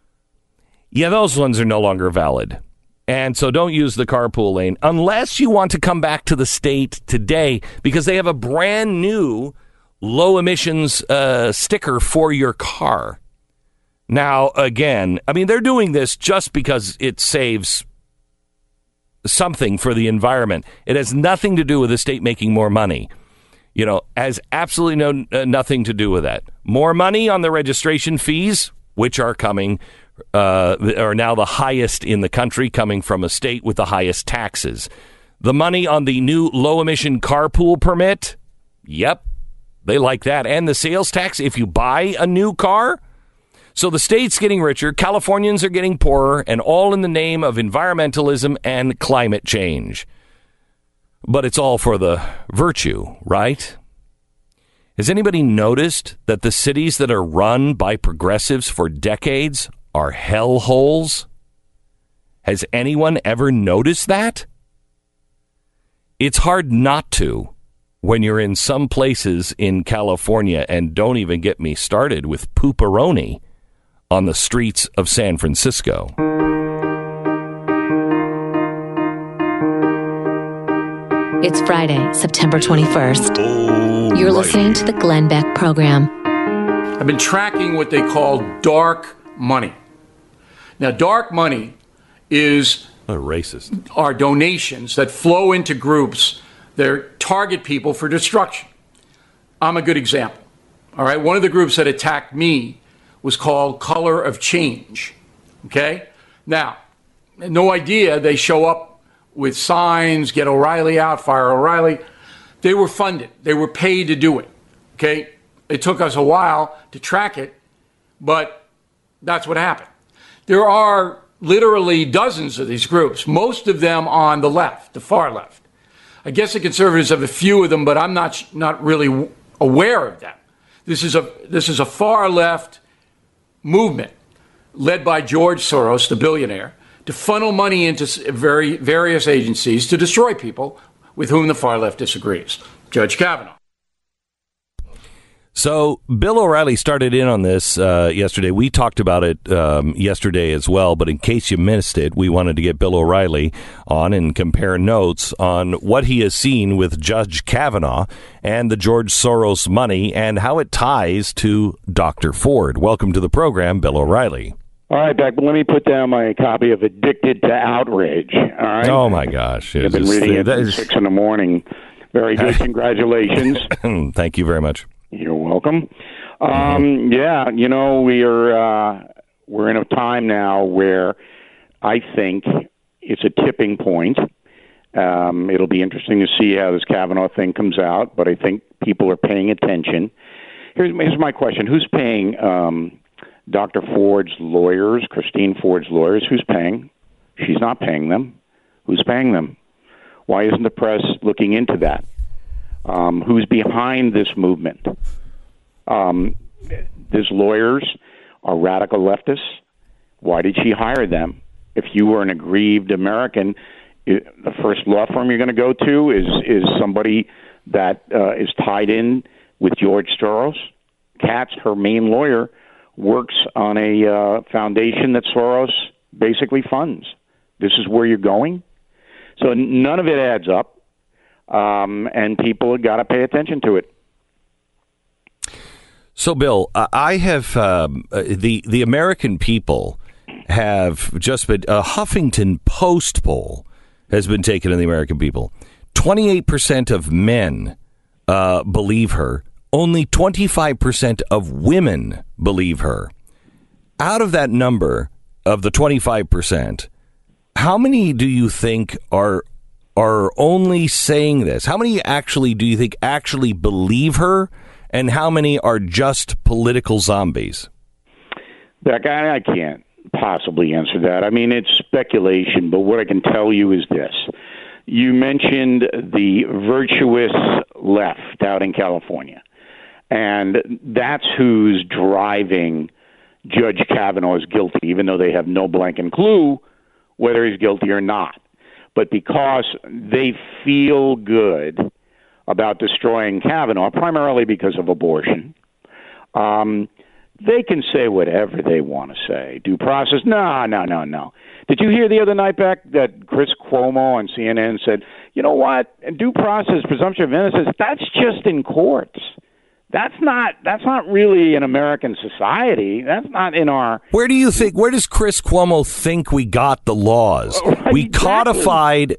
those ones are no longer valid. And so don't use the carpool lane unless you want to come back to the state today because they have a brand new low emissions sticker for your car. Now, again, they're doing this just because it saves something for the environment. It has nothing to do with the state making more money. Has absolutely nothing to do with that. More money on the registration fees, which are coming are now the highest in the country, coming from a state with the highest taxes. The money on the new low-emission carpool permit, yep, they like that. And the sales tax if you buy a new car. So the state's getting richer, Californians are getting poorer, and all in the name of environmentalism and climate change. But it's all for the virtue, right? Has anybody noticed that the cities that are run by progressives for decades are hellholes? Has anyone ever noticed that? It's hard not to when you're in some places in California, and don't even get me started with pooperoni on the streets of San Francisco. It's Friday, September 21st. You're listening to the Glenn Beck Program. I've been tracking what they call dark money. Now, dark money is racist. Are donations that flow into groups that target people for destruction. I'm a good example. All right, one of the groups that attacked me was called Color of Change. Okay? Now, no idea they show up with signs, get O'Reilly out, fire O'Reilly. They were funded. They were paid to do it. Okay? It took us a while to track it, but That's what happened. There are literally dozens of these groups, most of them on the left, the far left. I guess the conservatives have a few of them, but I'm not really aware of them. This is a far left movement led by George Soros, the billionaire, to funnel money into various agencies to destroy people with whom the far left disagrees. Judge Kavanaugh. So Bill O'Reilly started in on this yesterday. We talked about it yesterday as well, but in case you missed it, we wanted to get Bill O'Reilly on and compare notes on what he has seen with Judge Kavanaugh and the George Soros money and how it ties to Dr. Ford. Welcome to the program, Bill O'Reilly. All right, Beck, let me put down my copy of Addicted to Outrage. All right. Oh, my gosh. I've been reading it at 6 in the morning. Very good. Congratulations. Thank you very much. You're welcome. Yeah, you know, we're in a time now where I think it's a tipping point. It'll be interesting to see how this Kavanaugh thing comes out, but I think people are paying attention. Here's my question. Who's paying Dr. Ford's lawyers, Christine Ford's lawyers? Who's paying? She's not paying them. Who's paying them? Why isn't the press looking into that? Who's behind this movement? These lawyers are radical leftists. Why did she hire them? If you were an aggrieved American, the first law firm you're going to go to is somebody that is tied in with George Soros. Katz, her main lawyer, works on a foundation that Soros basically funds. This is where you're going? So none of it adds up. And people have got to pay attention to it. So, Bill, I have the American people have just been a Huffington Post poll has been taken in the American people. 28% of men believe her. Only 25% of women believe her. Out of that number of the 25%, how many do you think are only saying this? How many actually do you think actually believe her, and how many are just political zombies? That guy, I can't possibly answer that. I mean, it's speculation, but what I can tell you is this. You mentioned the virtuous left out in California, and that's who's driving Judge Kavanaugh is guilty, even though they have no blanket clue whether he's guilty or not. But because they feel good about destroying Kavanaugh, primarily because of abortion, they can say whatever they want to say. Due process? No. Did you hear the other night back that Chris Cuomo on CNN said, you know what, due process, presumption of innocence, that's just in courts. That's not really in American society. That's not in our... Where does Chris Cuomo think we got the laws? Right, we codified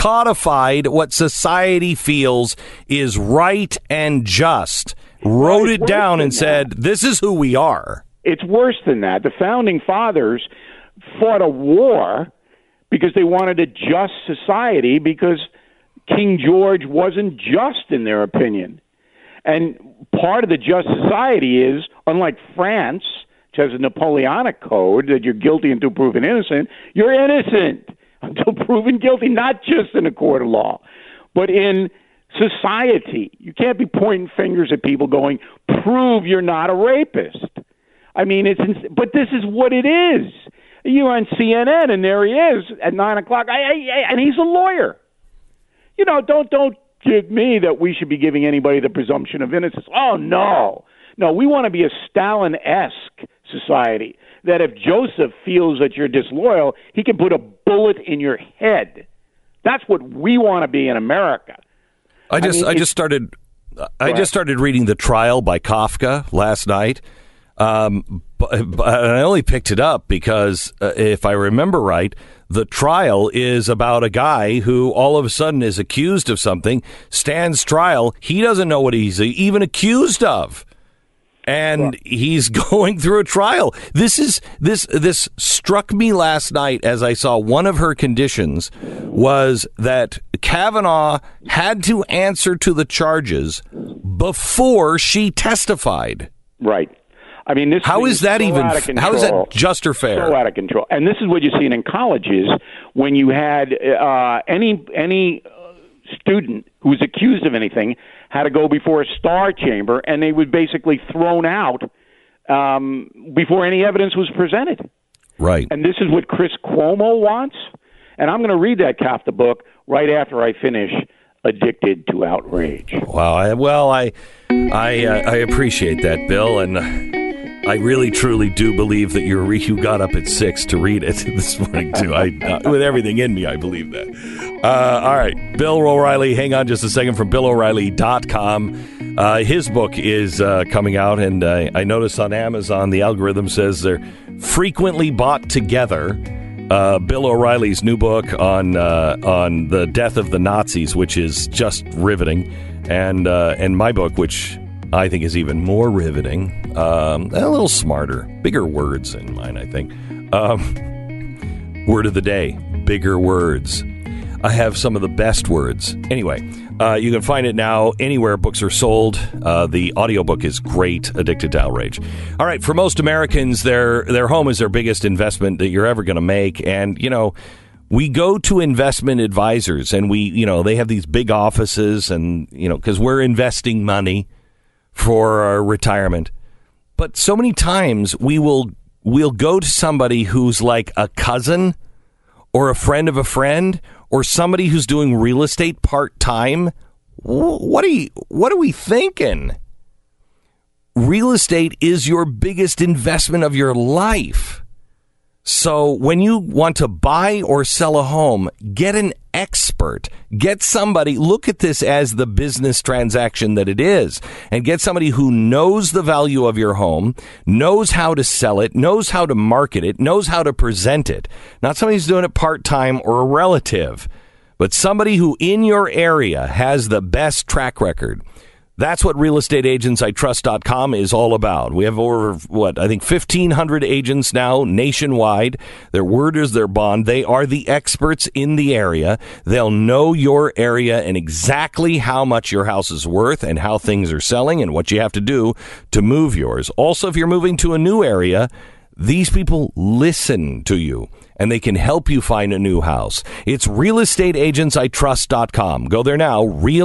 what society feels is right and just, wrote it down and said, this is who we are. It's worse than that. The founding fathers fought a war because they wanted a just society because King George wasn't just in their opinion. And part of the just society is, unlike France, which has a Napoleonic code that you're guilty until proven innocent, you're innocent until proven guilty, not just in a court of law, but in society. You can't be pointing fingers at people going, prove you're not a rapist. I mean, but this is what it is. You're on CNN, and there he is at 9 o'clock, and he's a lawyer. You know, don't give me that we should be giving anybody the presumption of innocence. Oh, no. No, we want to be a Stalin-esque society, that if Joseph feels that you're disloyal, he can put a bullet in your head. That's what we want to be in America. I just started reading The Trial by Kafka last night. But I only picked it up because, if I remember right, the trial is about a guy who all of a sudden is accused of something, stands trial. He doesn't know what he's even accused of. And he's going through a trial. This struck me last night as I saw one of her conditions was that Kavanaugh had to answer to the charges before she testified. Right. I mean, this how thing is that so even? out of control, how is that just or fair? So out of control. And this is what you see in colleges when you had any student who was accused of anything had to go before a star chamber, and they were basically thrown out before any evidence was presented. Right. And this is what Chris Cuomo wants. And I'm going to read that Kafka book right after I finish Addicted to Outrage. Wow. I appreciate that, Bill, and I really, truly do believe that you got up at 6 to read it this morning, too. With everything in me, I believe that. All right. Bill O'Reilly, hang on just a second, from BillO'Reilly.com. His book is coming out, and I noticed on Amazon the algorithm says they're frequently bought together. Bill O'Reilly's new book on the death of the Nazis, which is just riveting, and my book, which I think is even more riveting, a little smarter, bigger words in mine, I think. Word of the day, bigger words. I have some of the best words. Anyway, you can find it now anywhere books are sold. The audiobook is great, Addicted to Outrage. All right, for most Americans, their home is their biggest investment that you're ever going to make. And, we go to investment advisors, and they have these big offices, and, because we're investing money for our retirement. But so many times we'll go to somebody who's like a cousin or a friend of a friend, or somebody who's doing real estate part-time. What are we thinking? Real estate is your biggest investment of your life. So when you want to buy or sell a home, get an expert. Get somebody, look at this as the business transaction that it is, and get somebody who knows the value of your home, knows how to sell it, knows how to market it, knows how to present it. Not somebody who's doing it part-time or a relative, but somebody who in your area has the best track record. That's what realestateagentsitrust.com is all about. We have over, 1,500 agents now nationwide. Their word is their bond. They are the experts in the area. They'll know your area and exactly how much your house is worth and how things are selling and what you have to do to move yours. Also, if you're moving to a new area, these people listen to you, and they can help you find a new house. It's realestateagentsitrust.com. Go there now,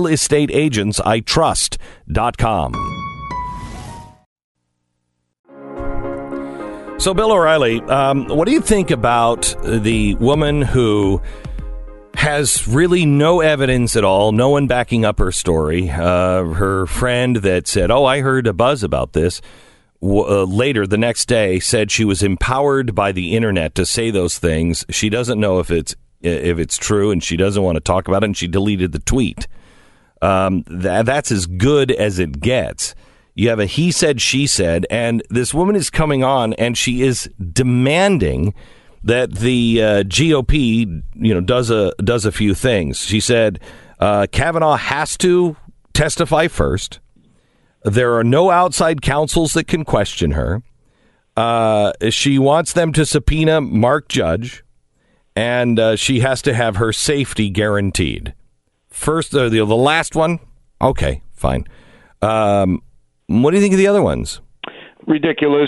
realestateagentsitrust.com. So, Bill O'Reilly, what do you think about the woman who has really no evidence at all, no one backing up her story? Her friend that said, I heard a buzz about this, later the next day said she was empowered by the internet to say those things. She doesn't know if it's true, and she doesn't want to talk about it, and she deleted the tweet. That's as good as it gets. You have a he said, she said, and this woman is coming on, and she is demanding that the GOP, does a few things. She said Kavanaugh has to testify first. There are no outside counsels that can question her. She wants them to subpoena Mark Judge, and she has to have her safety guaranteed. First, the last one, okay, fine. What do you think of the other ones? Ridiculous.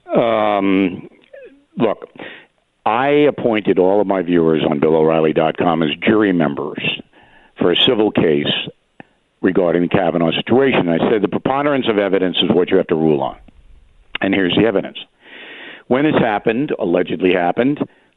Look, I appointed all of my viewers on BillO'Reilly.com as jury members for a civil case regarding the Kavanaugh situation. I said the preponderance of evidence is what you have to rule on. And here's the evidence. When this happened, allegedly happened,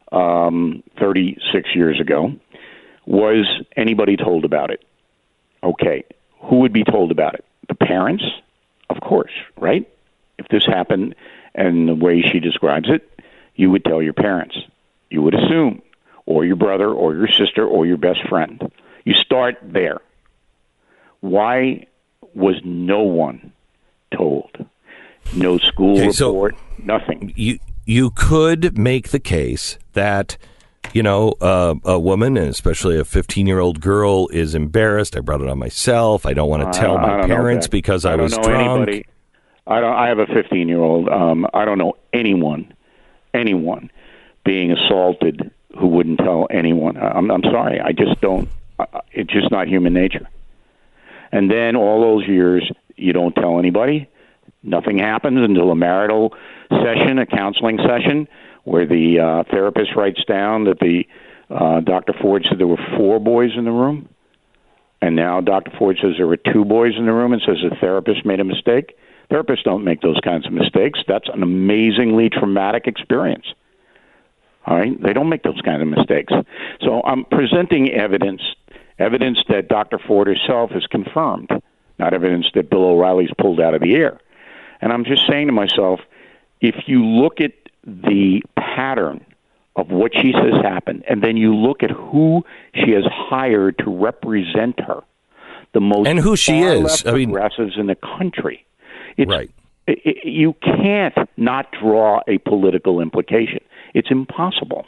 36 years ago, was anybody told about it? Okay. Who would be told about it? The parents? Of course, right? If this happened and the way she describes it, you would tell your parents. You would assume, or your brother, or your sister, or your best friend. You start there. Why was no one told? No school report, nothing. You could make the case that, a woman, and especially a 15-year-old girl, is embarrassed. I brought it on myself. I don't want to tell my parents because I was drunk. Anybody. I have a 15-year-old. I don't know anyone being assaulted who wouldn't tell anyone. I'm sorry. I just don't. It's just not human nature. And then all those years, you don't tell anybody. Nothing happens until a marital session, a counseling session, where the therapist writes down that Dr. Ford said there were 4 boys in the room, and now Dr. Ford says there were 2 boys in the room and says the therapist made a mistake. Therapists don't make those kinds of mistakes. That's an amazingly traumatic experience. All right? They don't make those kinds of mistakes. So I'm presenting evidence that Dr. Ford herself has confirmed, not evidence that Bill O'Reilly's pulled out of the air. And I'm just saying to myself, if you look at the pattern of what she says happened, and then you look at who she has hired to represent her, the most and who she is, progressives in the country. Right. You can't not draw a political implication. It's impossible.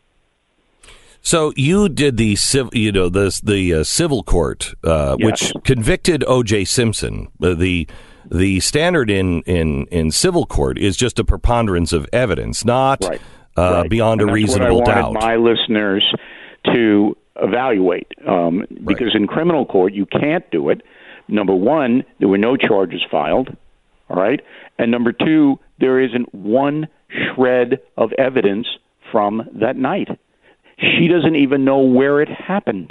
So you did the civil court, Yes. which convicted O.J. Simpson. The standard in civil court is just a preponderance of evidence, not beyond a reasonable doubt. That's what I wanted my listeners to evaluate, because in criminal court you can't do it. Number one, there were no charges filed, all right? And number two, there isn't one shred of evidence from that night. She doesn't even know where it happened.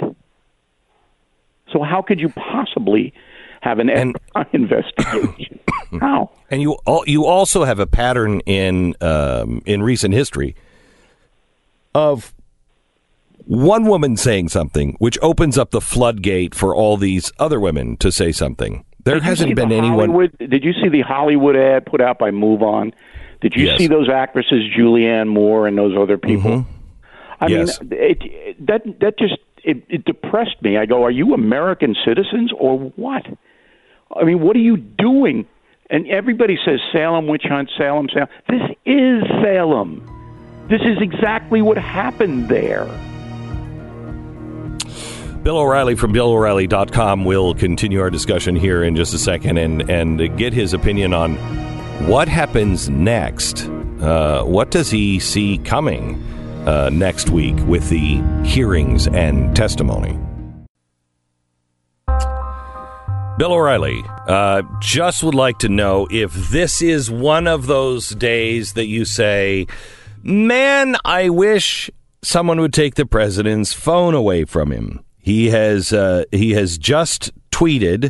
So how could you possibly have an FBI investigation? How? And you also have a pattern in recent history of one woman saying something, which opens up the floodgate for all these other women to say something. There hasn't been anyone. Did you see the Hollywood ad put out by Move On? Did you see those actresses, Julianne Moore and those other people? Mm-hmm. I mean, that just depressed me. I go, are you American citizens or what? I mean, what are you doing? And everybody says Salem witch hunt, Salem. This is Salem. This is exactly what happened there. Bill O'Reilly from BillO'Reilly.com will continue our discussion here in just a second and get his opinion on what happens next. What does he see coming next week with the hearings and testimony? Bill O'Reilly, just would like to know if this is one of those days that you say, man, I wish someone would take the president's phone away from him. He has just tweeted,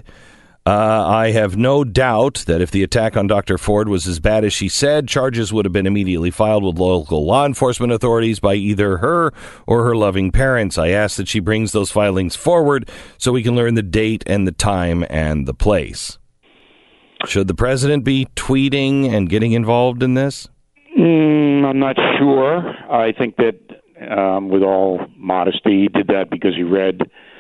I have no doubt that if the attack on Dr. Ford was as bad as she said, charges would have been immediately filed with local law enforcement authorities by either her or her loving parents. I ask that she brings those filings forward so we can learn the date and the time and the place. Should the president be tweeting and getting involved in this? I'm not sure. I think that, with all modesty, he did that because he read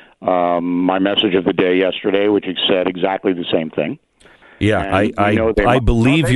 my message of the day yesterday, which said exactly the same thing. Yeah, I believe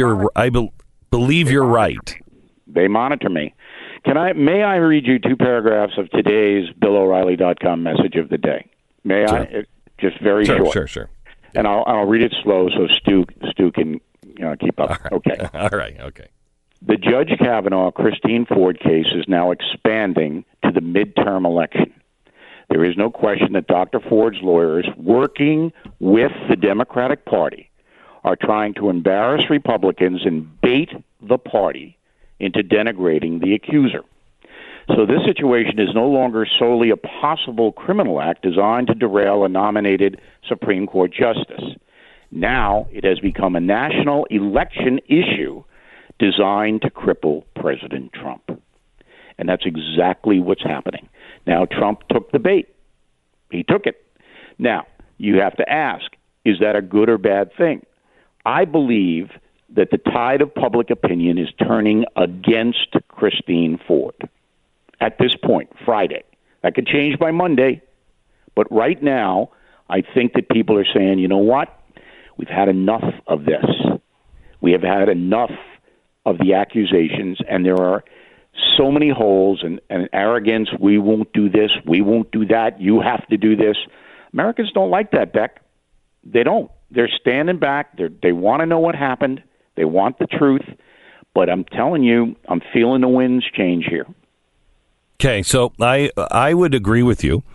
you're right. They monitor me. May I read you 2 paragraphs of today's BillO'Reilly.com message of the day? May sure. I? Just very short. Sure. And I'll read it slow so Stu can keep up. Right. Okay. All right. Okay. The Judge Kavanaugh-Christine Ford case is now expanding to the midterm election. There is no question that Dr. Ford's lawyers, working with the Democratic Party, are trying to embarrass Republicans and bait the party into denigrating the accuser. So this situation is no longer solely a possible criminal act designed to derail a nominated Supreme Court justice. Now it has become a national election issue designed to cripple President Trump. And that's exactly what's happening. Now, Trump took the bait. He took it. Now, you have to ask, is that a good or bad thing? I believe that the tide of public opinion is turning against Christine Ford at this point, Friday. That could change by Monday. But right now, I think that people are saying, you know what? We've had enough of this. We have had enough of the accusations, and there are so many holes and arrogance. We won't do this. We won't do that. You have to do this. Americans don't like that, Beck. They don't. They're standing back. They want to know what happened. They want the truth. But I'm telling you, I'm feeling the winds change here. Okay, so I would agree with you.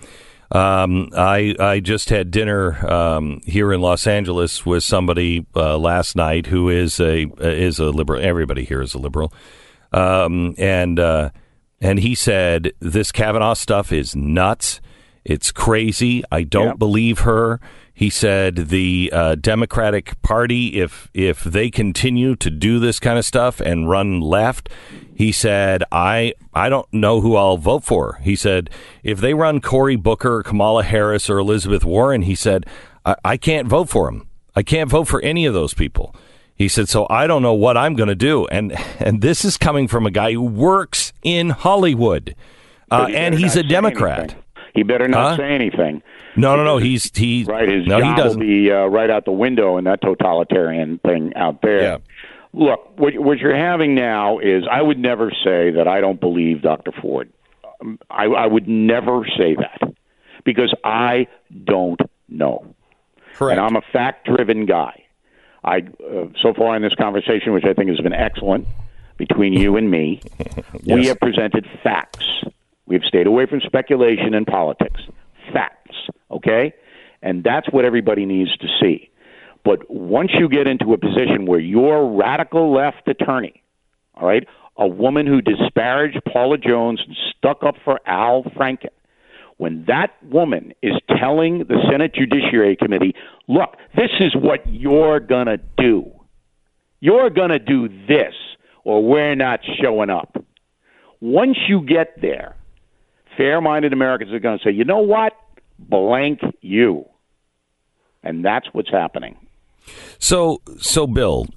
I just had dinner here in Los Angeles with somebody last night who is a liberal. Everybody here is a liberal, and he said this Kavanaugh stuff is nuts. It's crazy. I don't believe her. He said the Democratic Party, if they continue to do this kind of stuff and run left, he said, I don't know who I'll vote for. He said, if they run Cory Booker, or Kamala Harris, or Elizabeth Warren, he said, I can't vote for them. I can't vote for any of those people. He said, so I don't know what I'm going to do. And this is coming from a guy who works in Hollywood, and he's a Democrat. Anything. He better not say anything. No. He's right. His no, job he doesn't. will be right out the window in that totalitarian thing out there. Yeah. Look, what you're having now is I would never say that I don't believe Dr. Ford. I would never say that because I don't know. Correct. And I'm a fact-driven guy. So far in this conversation, which I think has been excellent between you and me, we have presented facts. We've stayed away from speculation and politics. Facts, okay? And that's what everybody needs to see. But once you get into a position where your radical left attorney, all right, a woman who disparaged Paula Jones and stuck up for Al Franken, when that woman is telling the Senate Judiciary Committee, look, this is what you're going to do. You're going to do this, or we're not showing up. Once you get there, fair-minded Americans are going to say, you know what? Blank you. And that's what's happening. So Bill,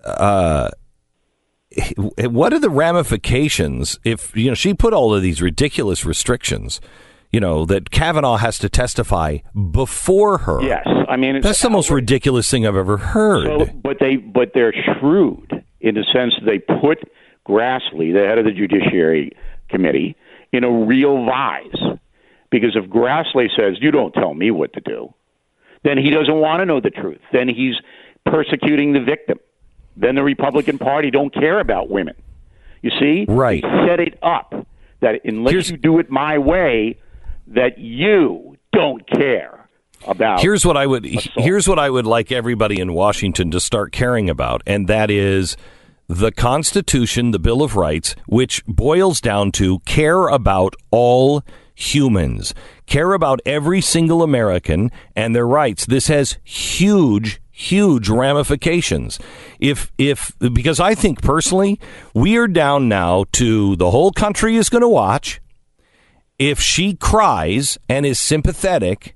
what are the ramifications if, she put all of these ridiculous restrictions, that Kavanaugh has to testify before her? Yes. I mean, that's the most ridiculous thing I've ever heard. So, but they're shrewd in the sense they put Grassley, the head of the Judiciary Committee, in a real vise. Because if Grassley says, you don't tell me what to do, then he doesn't want to know the truth. Then he's persecuting the victim. Then the Republican Party don't care about women. You see? Right. They set it up that unless you do it my way, that you don't care about Here's what I would assault. like everybody in Washington to start caring about, and that is the Constitution, the Bill of Rights, which boils down to care about all humans, care about every single American and their rights. This has huge ramifications. Because I think personally, we are down now to the whole country is going to watch. If she cries and is sympathetic,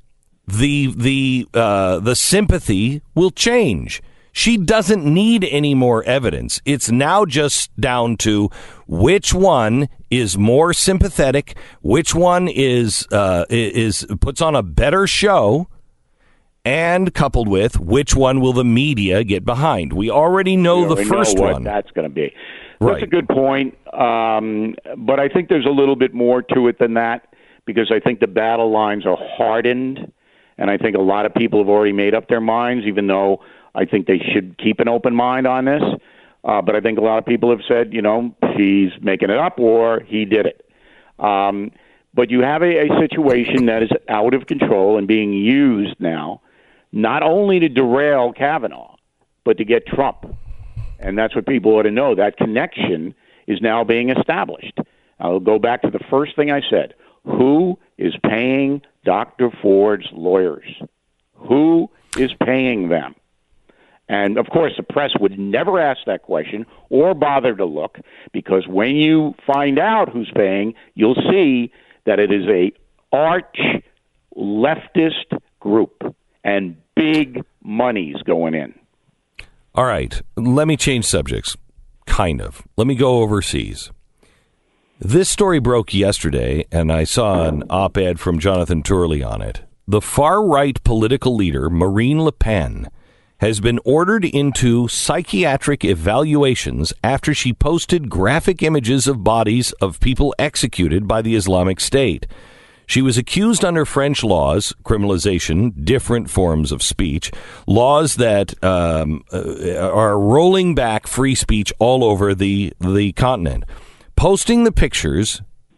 the sympathy will change. She doesn't need any more evidence. It's now just down to which one is more sympathetic, which one is puts on a better show, and coupled with which one will the media get behind. We already know the first one. That's going to be. Right. That's a good point. But I think there's a little bit more to it than that because I think the battle lines are hardened, and I think a lot of people have already made up their minds, even though I think they should keep an open mind on this. But I think a lot of people have said, she's making it up or he did it. But you have a situation that is out of control and being used now, not only to derail Kavanaugh, but to get Trump. And that's what people ought to know. That connection is now being established. I'll go back to the first thing I said. Who is paying Dr. Ford's lawyers? Who is paying them? And, of course, the press would never ask that question or bother to look because when you find out who's paying, you'll see that it is a arch leftist group and big money's going in. All right. Let me change subjects. Kind of. Let me go overseas. This story broke yesterday, and I saw an op-ed from Jonathan Turley on it. The far-right political leader, Marine Le Pen, has been ordered into psychiatric evaluations after she posted graphic images of bodies of people executed by the Islamic State. She was accused under French laws, criminalization, different forms of speech, laws that are rolling back free speech all over the continent. Posting the pictures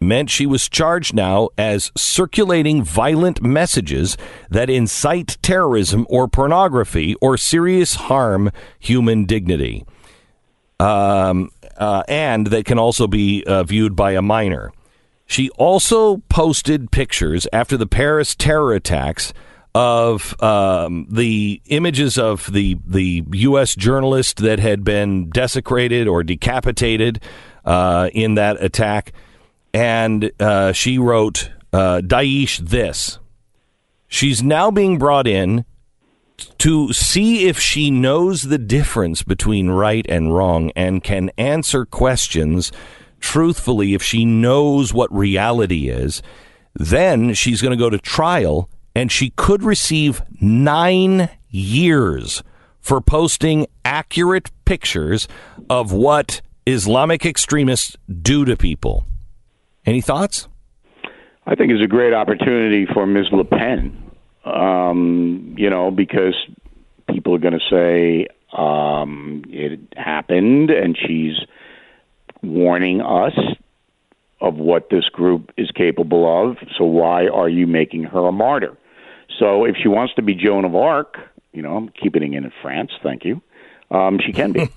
meant she was charged now as circulating violent messages that incite terrorism or pornography or serious harm human dignity. And that can also be viewed by a minor. She also posted pictures after the Paris terror attacks of the images of the U.S. journalist that had been desecrated or decapitated in that attack. And she wrote, Daesh this. She's now being brought in to see if she knows the difference between right and wrong and can answer questions truthfully if she knows what reality is. Then she's going to go to trial, and she could receive 9 years for posting accurate pictures of what Islamic extremists do to people. Any thoughts? I think it's a great opportunity for Ms. Le Pen, because people are going to say it happened, and she's warning us of what this group is capable of. So why are you making her a martyr? So if she wants to be Joan of Arc, I'm keeping it in France, thank you, she can be.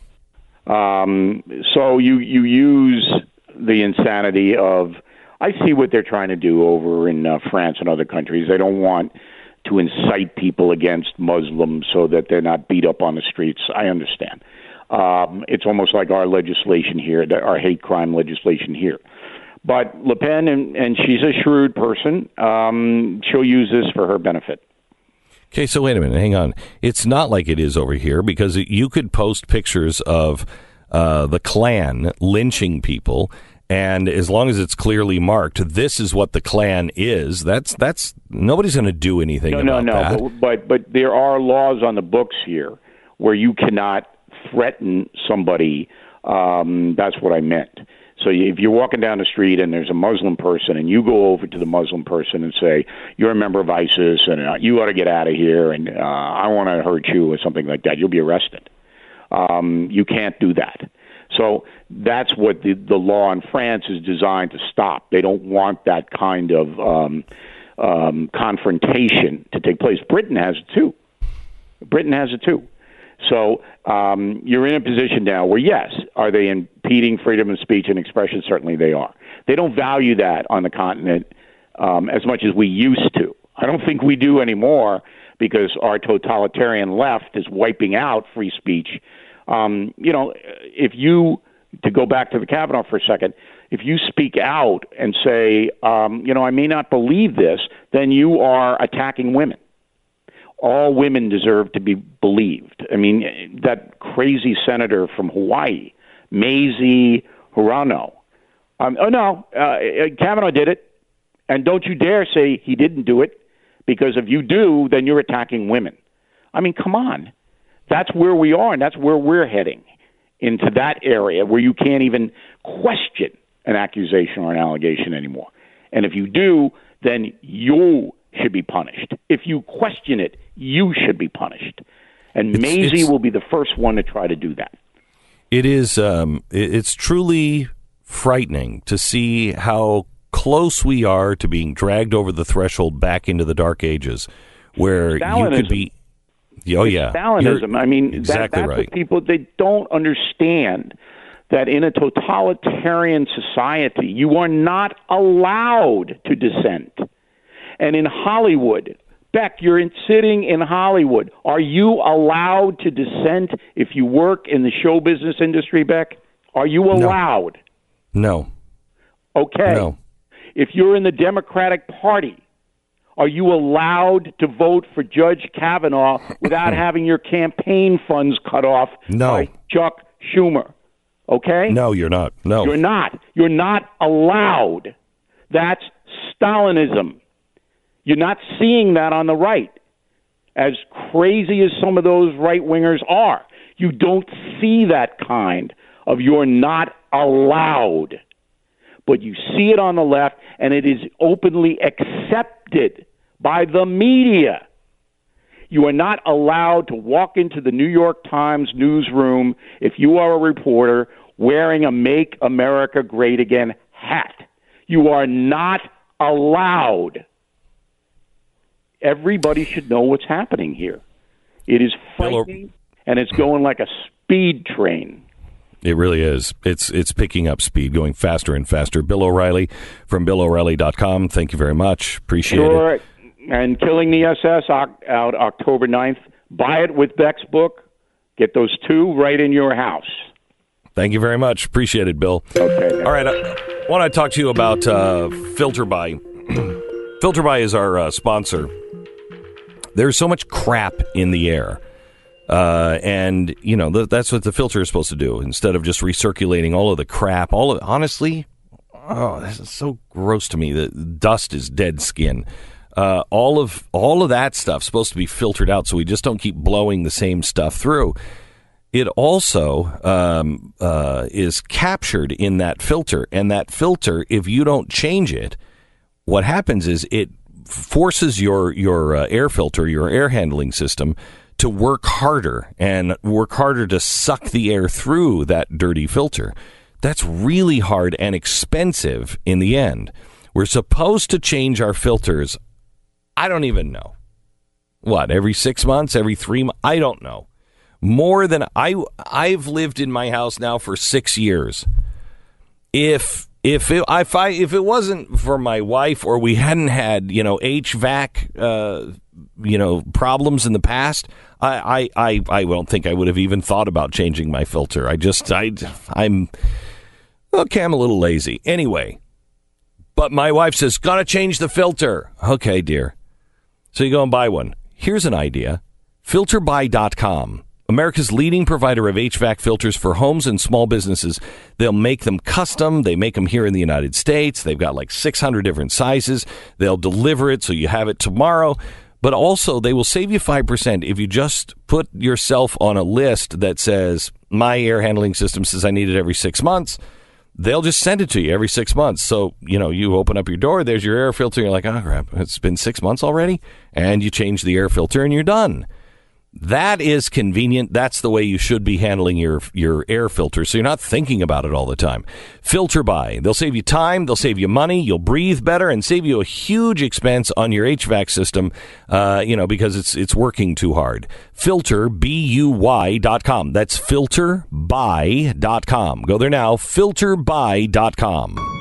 So you use the insanity of, I see what they're trying to do over in France and other countries. They don't want to incite people against Muslims so that they're not beat up on the streets. I understand. It's almost like our legislation here, our hate crime legislation here. But Le Pen, and she's a shrewd person, she'll use this for her benefit. Okay, so wait a minute, hang on. It's not like it is over here, because you could post pictures of the Klan lynching people, and as long as it's clearly marked, this is what the Klan is. That's nobody's going to do anything about that. But there are laws on the books here where you cannot threaten somebody. That's what I meant. So if you're walking down the street and there's a Muslim person, and you go over to the Muslim person and say, you're a member of ISIS and you ought to get out of here, and I want to hurt you or something like that, you'll be arrested. You can't do that. So that's what the law in France is designed to stop. They don't want that kind of confrontation to take place. Britain has it too. So you're in a position now where, yes, are they impeding freedom of speech and expression? Certainly they are. They don't value that on the continent as much as we used to. I don't think we do anymore, because our totalitarian left is wiping out free speech. If you, to go back to the Kavanaugh for a second, if you speak out and say, I may not believe this, then you are attacking women. All women deserve to be believed. I mean, that crazy senator from Hawaii, Mazie Hirono. Kavanaugh did it. And don't you dare say he didn't do it, because if you do, then you're attacking women. I mean, come on. That's where we are, and that's where we're heading, into that area where you can't even question an accusation or an allegation anymore. And if you do, then you should be punished. If you question it, you should be punished. And Mazie will be the first one to try to do that. It is. It's truly frightening to see how close we are to being dragged over the threshold back into the Dark Ages, where Stalinism. You could be. Oh yeah, Stalinism. You're I mean, exactly that's right. what people, they don't understand that in a totalitarian society, you are not allowed to dissent. And in Hollywood, Beck, you're sitting in Hollywood. Are you allowed to dissent if you work in the show business industry, Beck? Are you allowed? No. Okay. No. If you're in the Democratic Party, are you allowed to vote for Judge Kavanaugh without having your campaign funds cut off by Chuck Schumer? Okay? No, you're not. No. You're not. You're not allowed. That's Stalinism. You're not seeing that on the right. As crazy as some of those right-wingers are, you don't see that kind of you're not allowed. But you see it on the left, and it is openly accepted by the media. You are not allowed to walk into the New York Times newsroom if you are a reporter wearing a Make America Great Again hat. You are not allowed. Everybody should know what's happening here. It is frightening, and it's going like a speed train. It really is. It's picking up speed, going faster and faster. Bill O'Reilly from BillO'Reilly.com. Thank you very much. Appreciate it. And Killing the SS out October 9th. Buy it with Beck's book. Get those two right in your house. Thank you very much. Appreciate it, Bill. Okay. All right. I want to talk to you about FilterBuy. FilterBuy is our sponsor. There's so much crap in the air. And, you know, that's what the filter is supposed to do. Instead of just recirculating all of the crap, honestly, this is so gross to me. The dust is dead skin. All of that stuff's supposed to be filtered out so we just don't keep blowing the same stuff through. It also is captured in that filter. And that filter, if you don't change it, what happens is it forces your air filter, your air handling system, to work harder to suck the air through that dirty filter. That's really hard and expensive in the end. We're supposed to change our filters. I don't even know. What, every 6 months, every 3 months? I don't know. More than I've lived in my house now for 6 years. If it wasn't for my wife, or we hadn't had, HVAC, problems in the past, I don't think I would have even thought about changing my filter. I'm a little lazy. Anyway, but my wife says, gotta change the filter. Okay, dear. So you go and buy one. Here's an idea. FilterBuy.com. America's leading provider of HVAC filters for homes and small businesses. They'll make them custom. They make them here in the United States. They've got like 600 different sizes. They'll deliver it so you have it tomorrow. But also, they will save you 5% if you just put yourself on a list that says, my air handling system says I need it every 6 months. They'll just send it to you every 6 months. So, you open up your door, there's your air filter. You're like, oh, crap, it's been 6 months already? And you change the air filter and you're done. That is convenient. That's the way you should be handling your air filter, so you're not thinking about it all the time. FilterBuy. They'll save you time. They'll save you money. You'll breathe better and save you a huge expense on your HVAC system, because it's working too hard. FilterBuy.com. That's FilterBuy.com. Go there now. FilterBuy.com.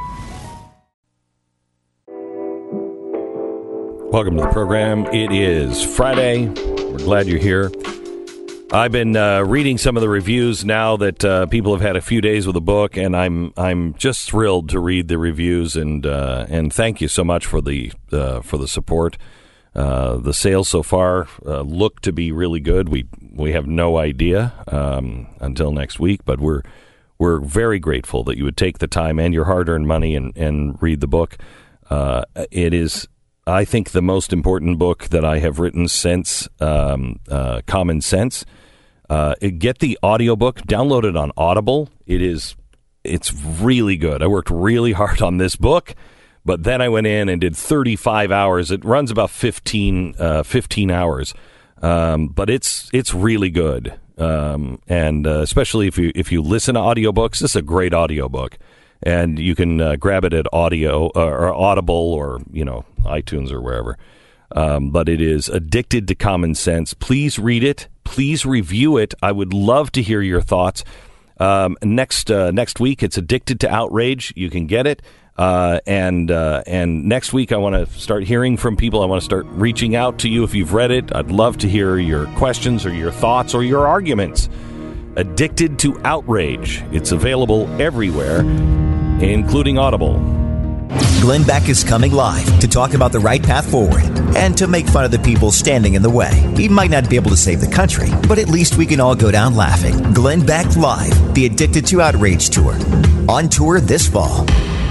Welcome to the program. It is Friday. We're glad you're here. I've been reading some of the reviews now that people have had a few days with the book, and I'm just thrilled to read the reviews, and thank you so much for the support. The sales so far look to be really good. We have no idea until next week, but we're very grateful that you would take the time and your hard-earned money and read the book. It is, I think, the most important book that I have written since Common Sense. Get the audiobook, download it on Audible. It's really good. I worked really hard on this book, but then I went in and did 35 hours. It runs about 15 hours, but it's really good. And especially if you listen to audiobooks, this is a great audiobook. And you can grab it at Audio or Audible or iTunes or wherever. But it is Addicted to Common Sense. Please read it. Please review it. I would love to hear your thoughts. Next week, it's Addicted to Outrage. You can get it. And next week, I want to start hearing from people. I want to start reaching out to you if you've read it. I'd love to hear your questions or your thoughts or your arguments. Addicted to Outrage. It's available everywhere, including Audible. Glenn Beck is coming live to talk about the right path forward and to make fun of the people standing in the way. He might not be able to save the country, but at least we can all go down laughing. Glenn Beck Live, the Addicted to Outrage Tour. On tour this fall.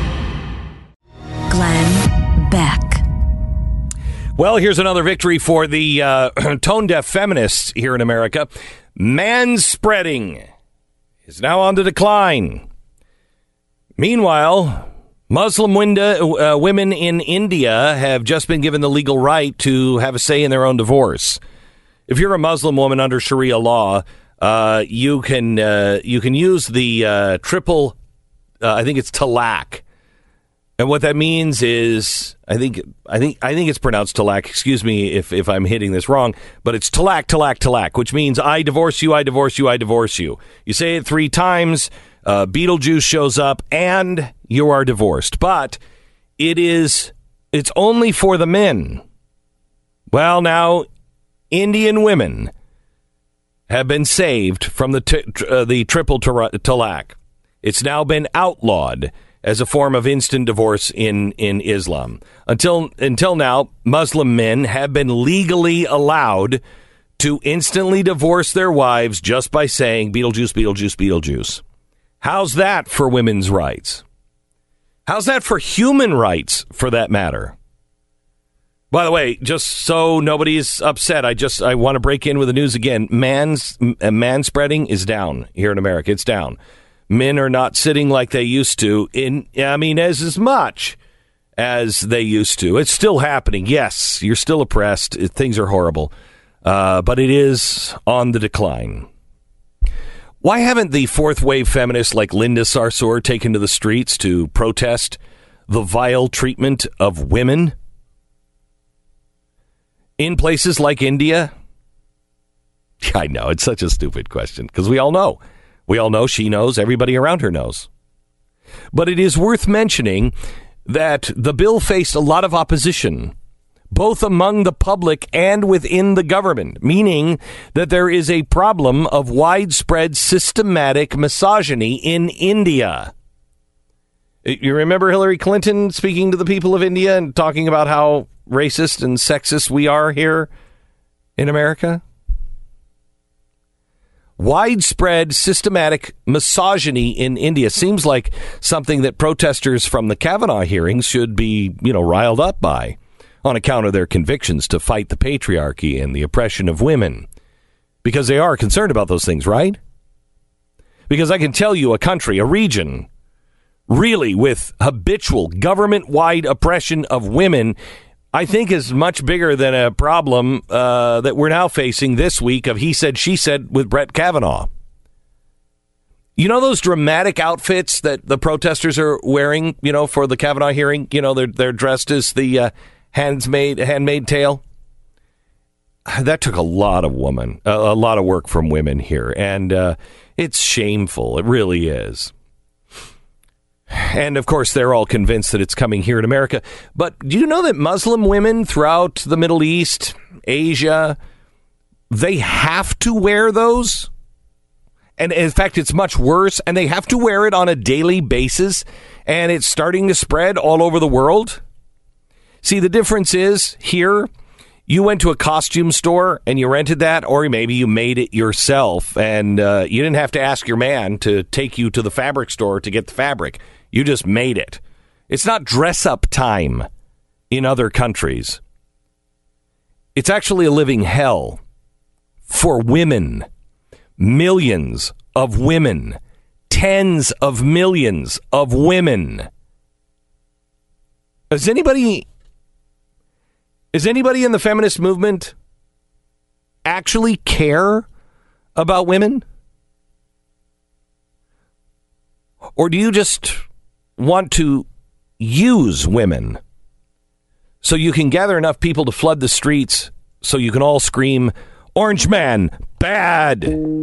Glenn Beck. Well, here's another victory for the tone-deaf feminists here in America. Manspreading is now on the decline. Meanwhile, Muslim women in India have just been given the legal right to have a say in their own divorce. If you're a Muslim woman under Sharia law, you can use the triple, I think it's talaq. And what that means is, I think it's pronounced talak. Excuse me if I'm hitting this wrong, but it's talak, which means I divorce you, I divorce you, I divorce you. You say it 3 times, Beetlejuice shows up, and you are divorced. But it's only for the men. Well, now, Indian women have been saved from the triple talak. It's now been outlawed as a form of instant divorce in Islam. Until now, Muslim men have been legally allowed to instantly divorce their wives just by saying Beetlejuice, Beetlejuice, Beetlejuice. How's that for women's rights? How's that for human rights, for that matter? By the way, just so nobody's upset, I want to break in with the news again. Manspreading is down here in America. It's down. Men are not sitting like they used to, as much as they used to. It's still happening. Yes, you're still oppressed. Things are horrible. But it is on the decline. Why haven't the fourth wave feminists like Linda Sarsour taken to the streets to protest the vile treatment of women in places like India? I know, it's such a stupid question because we all know. We all know she knows. Everybody around her knows. But it is worth mentioning that the bill faced a lot of opposition, both among the public and within the government, meaning that there is a problem of widespread systematic misogyny in India. You remember Hillary Clinton speaking to the people of India and talking about how racist and sexist we are here in America? Widespread systematic misogyny in India seems like something that protesters from the Kavanaugh hearings should be, riled up by on account of their convictions to fight the patriarchy and the oppression of women. Because they are concerned about those things, right? Because I can tell you a country, a region, really with habitual government-wide oppression of women, I think is much bigger than a problem that we're now facing this week of he said, she said with Brett Kavanaugh. You know those dramatic outfits that the protesters are wearing, for the Kavanaugh hearing? They're dressed as the handmaid tale. That took a lot of work from women here, and it's shameful. It really is. And, of course, they're all convinced that it's coming here in America. But do you know that Muslim women throughout the Middle East, Asia, they have to wear those? And, in fact, it's much worse. And they have to wear it on a daily basis. And it's starting to spread all over the world. See, the difference is here, you went to a costume store and you rented that, or maybe you made it yourself. And you didn't have to ask your man to take you to the fabric store to get the fabric. You just made it. It's not dress-up time in other countries. It's actually a living hell for women. Millions of women. Tens of millions of women. Is anybody in the feminist movement actually care about women? Or do you just want to use women so you can gather enough people to flood the streets so you can all scream, Orange Man, bad?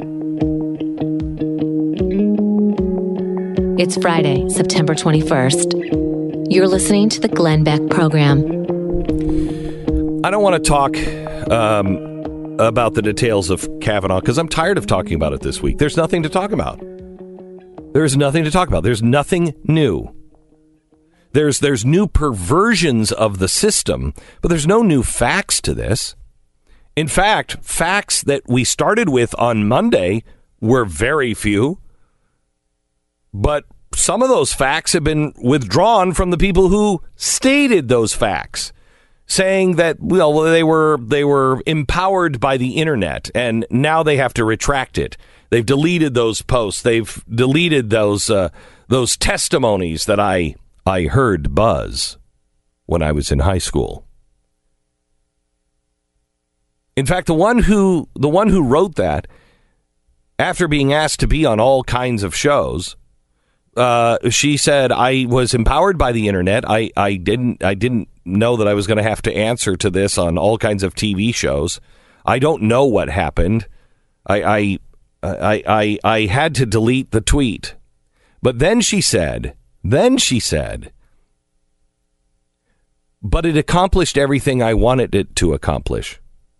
It's Friday, September 21st. You're listening to the Glenn Beck Program. I don't want to talk about the details of Kavanaugh because I'm tired of talking about it this week. There's nothing to talk about. There's nothing to talk about. There's nothing new. There's new perversions of the system, but there's no new facts to this. In fact, facts that we started with on Monday were very few, but some of those facts have been withdrawn from the people who stated those facts, saying that, well, they were empowered by the internet, and now they have to retract it. They've deleted those posts. They've deleted those testimonies that I heard buzz when I was in high school. In fact, the one who wrote that, after being asked to be on all kinds of shows, she said, I was empowered by the internet. I didn't know that I was going to have to answer to this on all kinds of TV shows. I don't know what happened. I had to delete the tweet. But then she said, but it accomplished everything I wanted it to accomplish.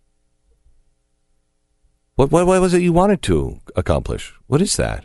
What was it you wanted to accomplish? What is that?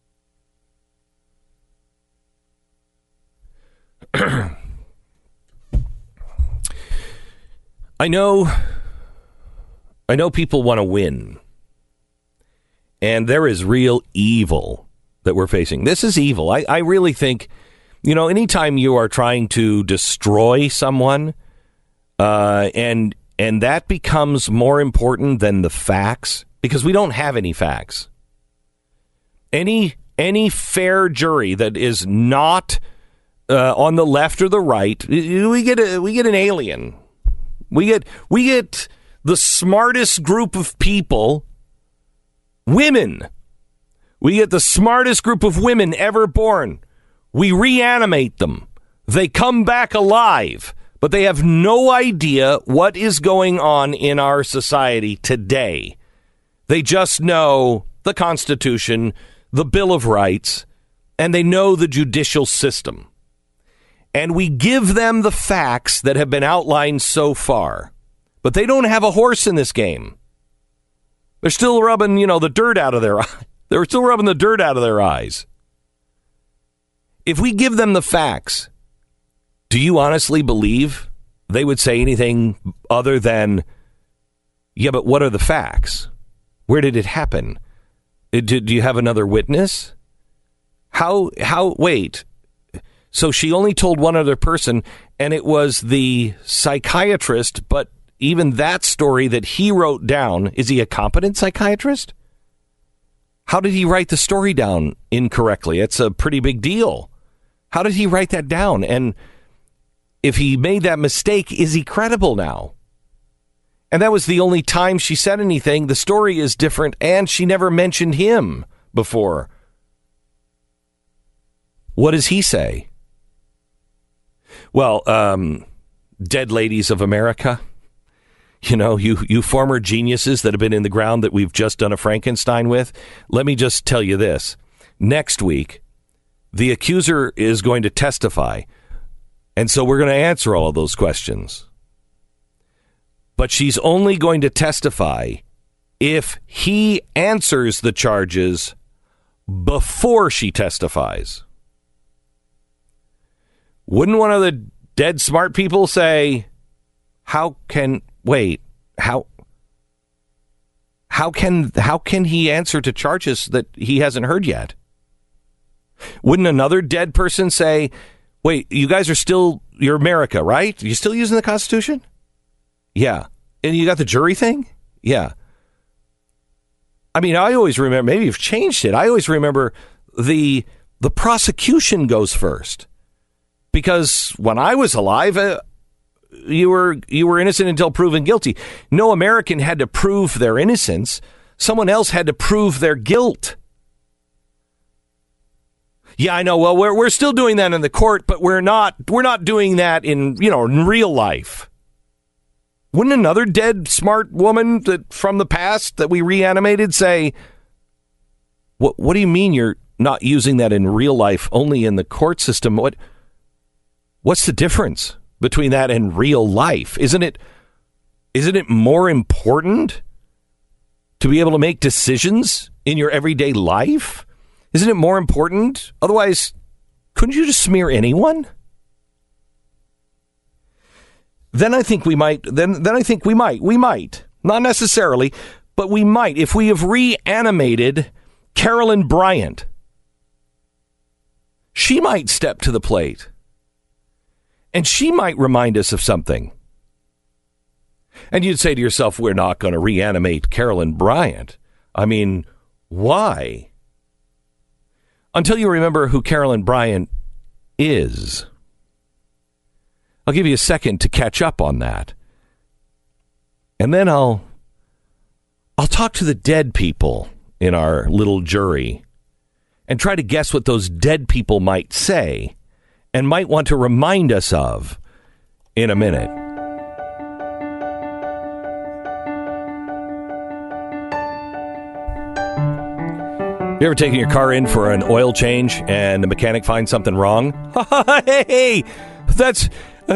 I know people want to win. And there is real evil that we're facing. This is evil. I really think, anytime you are trying to destroy someone, and that becomes more important than the facts, because we don't have any facts. Any fair jury that is not on the left or the right, we get an alien. We get the smartest group of people, women. We get the smartest group of women ever born. We reanimate them. They come back alive, but they have no idea what is going on in our society today. They just know the Constitution, the Bill of Rights, and they know the judicial system. And we give them the facts that have been outlined so far. But they don't have a horse in this game. They're still rubbing, the dirt out of their eyes. They're still rubbing the dirt out of their eyes. If we give them the facts, do you honestly believe they would say anything other than, yeah, but what are the facts? Where did it happen? Do you have another witness? Wait. So she only told one other person, and it was the psychiatrist, but even that story that he wrote down, is he a competent psychiatrist? How did he write the story down incorrectly? It's a pretty big deal. How did he write that down? And if he made that mistake, is he credible now? And that was the only time she said anything. The story is different, and she never mentioned him before. What does he say? Well, dead ladies of America, you former geniuses that have been in the ground that we've just done a Frankenstein with. Let me just tell you this. Next week, the accuser is going to testify. And so we're going to answer all of those questions. But she's only going to testify if he answers the charges before she testifies. Wouldn't one of the dead smart people say, how can he answer to charges that he hasn't heard yet? Wouldn't another dead person say, wait, you guys you're America, right? You still using the Constitution? Yeah. And you got the jury thing? Yeah. I mean, I always remember, maybe you've changed it. I always remember the prosecution goes first. Because when I was alive, you were innocent until proven guilty. No American had to prove their innocence. Someone else had to prove their guilt. Yeah, I know. Well, we're still doing that in the court, but we're not doing that in real life. Wouldn't another dead smart woman from the past that we reanimated say, what do you mean you're not using that in real life, only in the court system? What's the difference between that and real life? Isn't it more important to be able to make decisions in your everyday life? Isn't it more important? Otherwise, couldn't you just smear anyone? Then I think we might. We might. Not necessarily, but we might. If we have reanimated Carolyn Bryant, she might step to the plate. And she might remind us of something. And you'd say to yourself, we're not going to reanimate Carolyn Bryant. I mean, why? Until you remember who Carolyn Bryant is. I'll give you a second to catch up on that. And then I'll talk to the dead people in our little jury and try to guess what those dead people might say and might want to remind us of in a minute. You ever taken your car in for an oil change and the mechanic finds something wrong? Hey, that's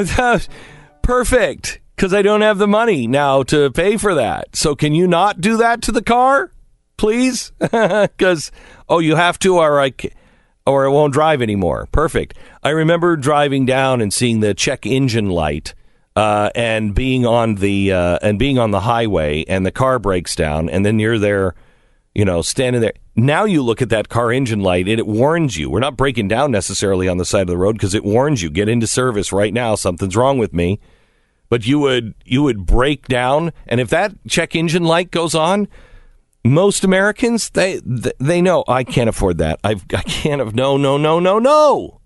perfect, because I don't have the money now to pay for that. So can you not do that to the car, please? Because, you have to, or it won't drive anymore. Perfect. I remember driving down and seeing the check engine light and being on the highway, and the car breaks down, and then you're there, standing there. Now you look at that car engine light and it warns you. We're not breaking down necessarily on the side of the road because it warns you, get into service right now. Something's wrong with me. But you would break down. And if that check engine light goes on, most Americans, they know, I can't afford that. I can't. No.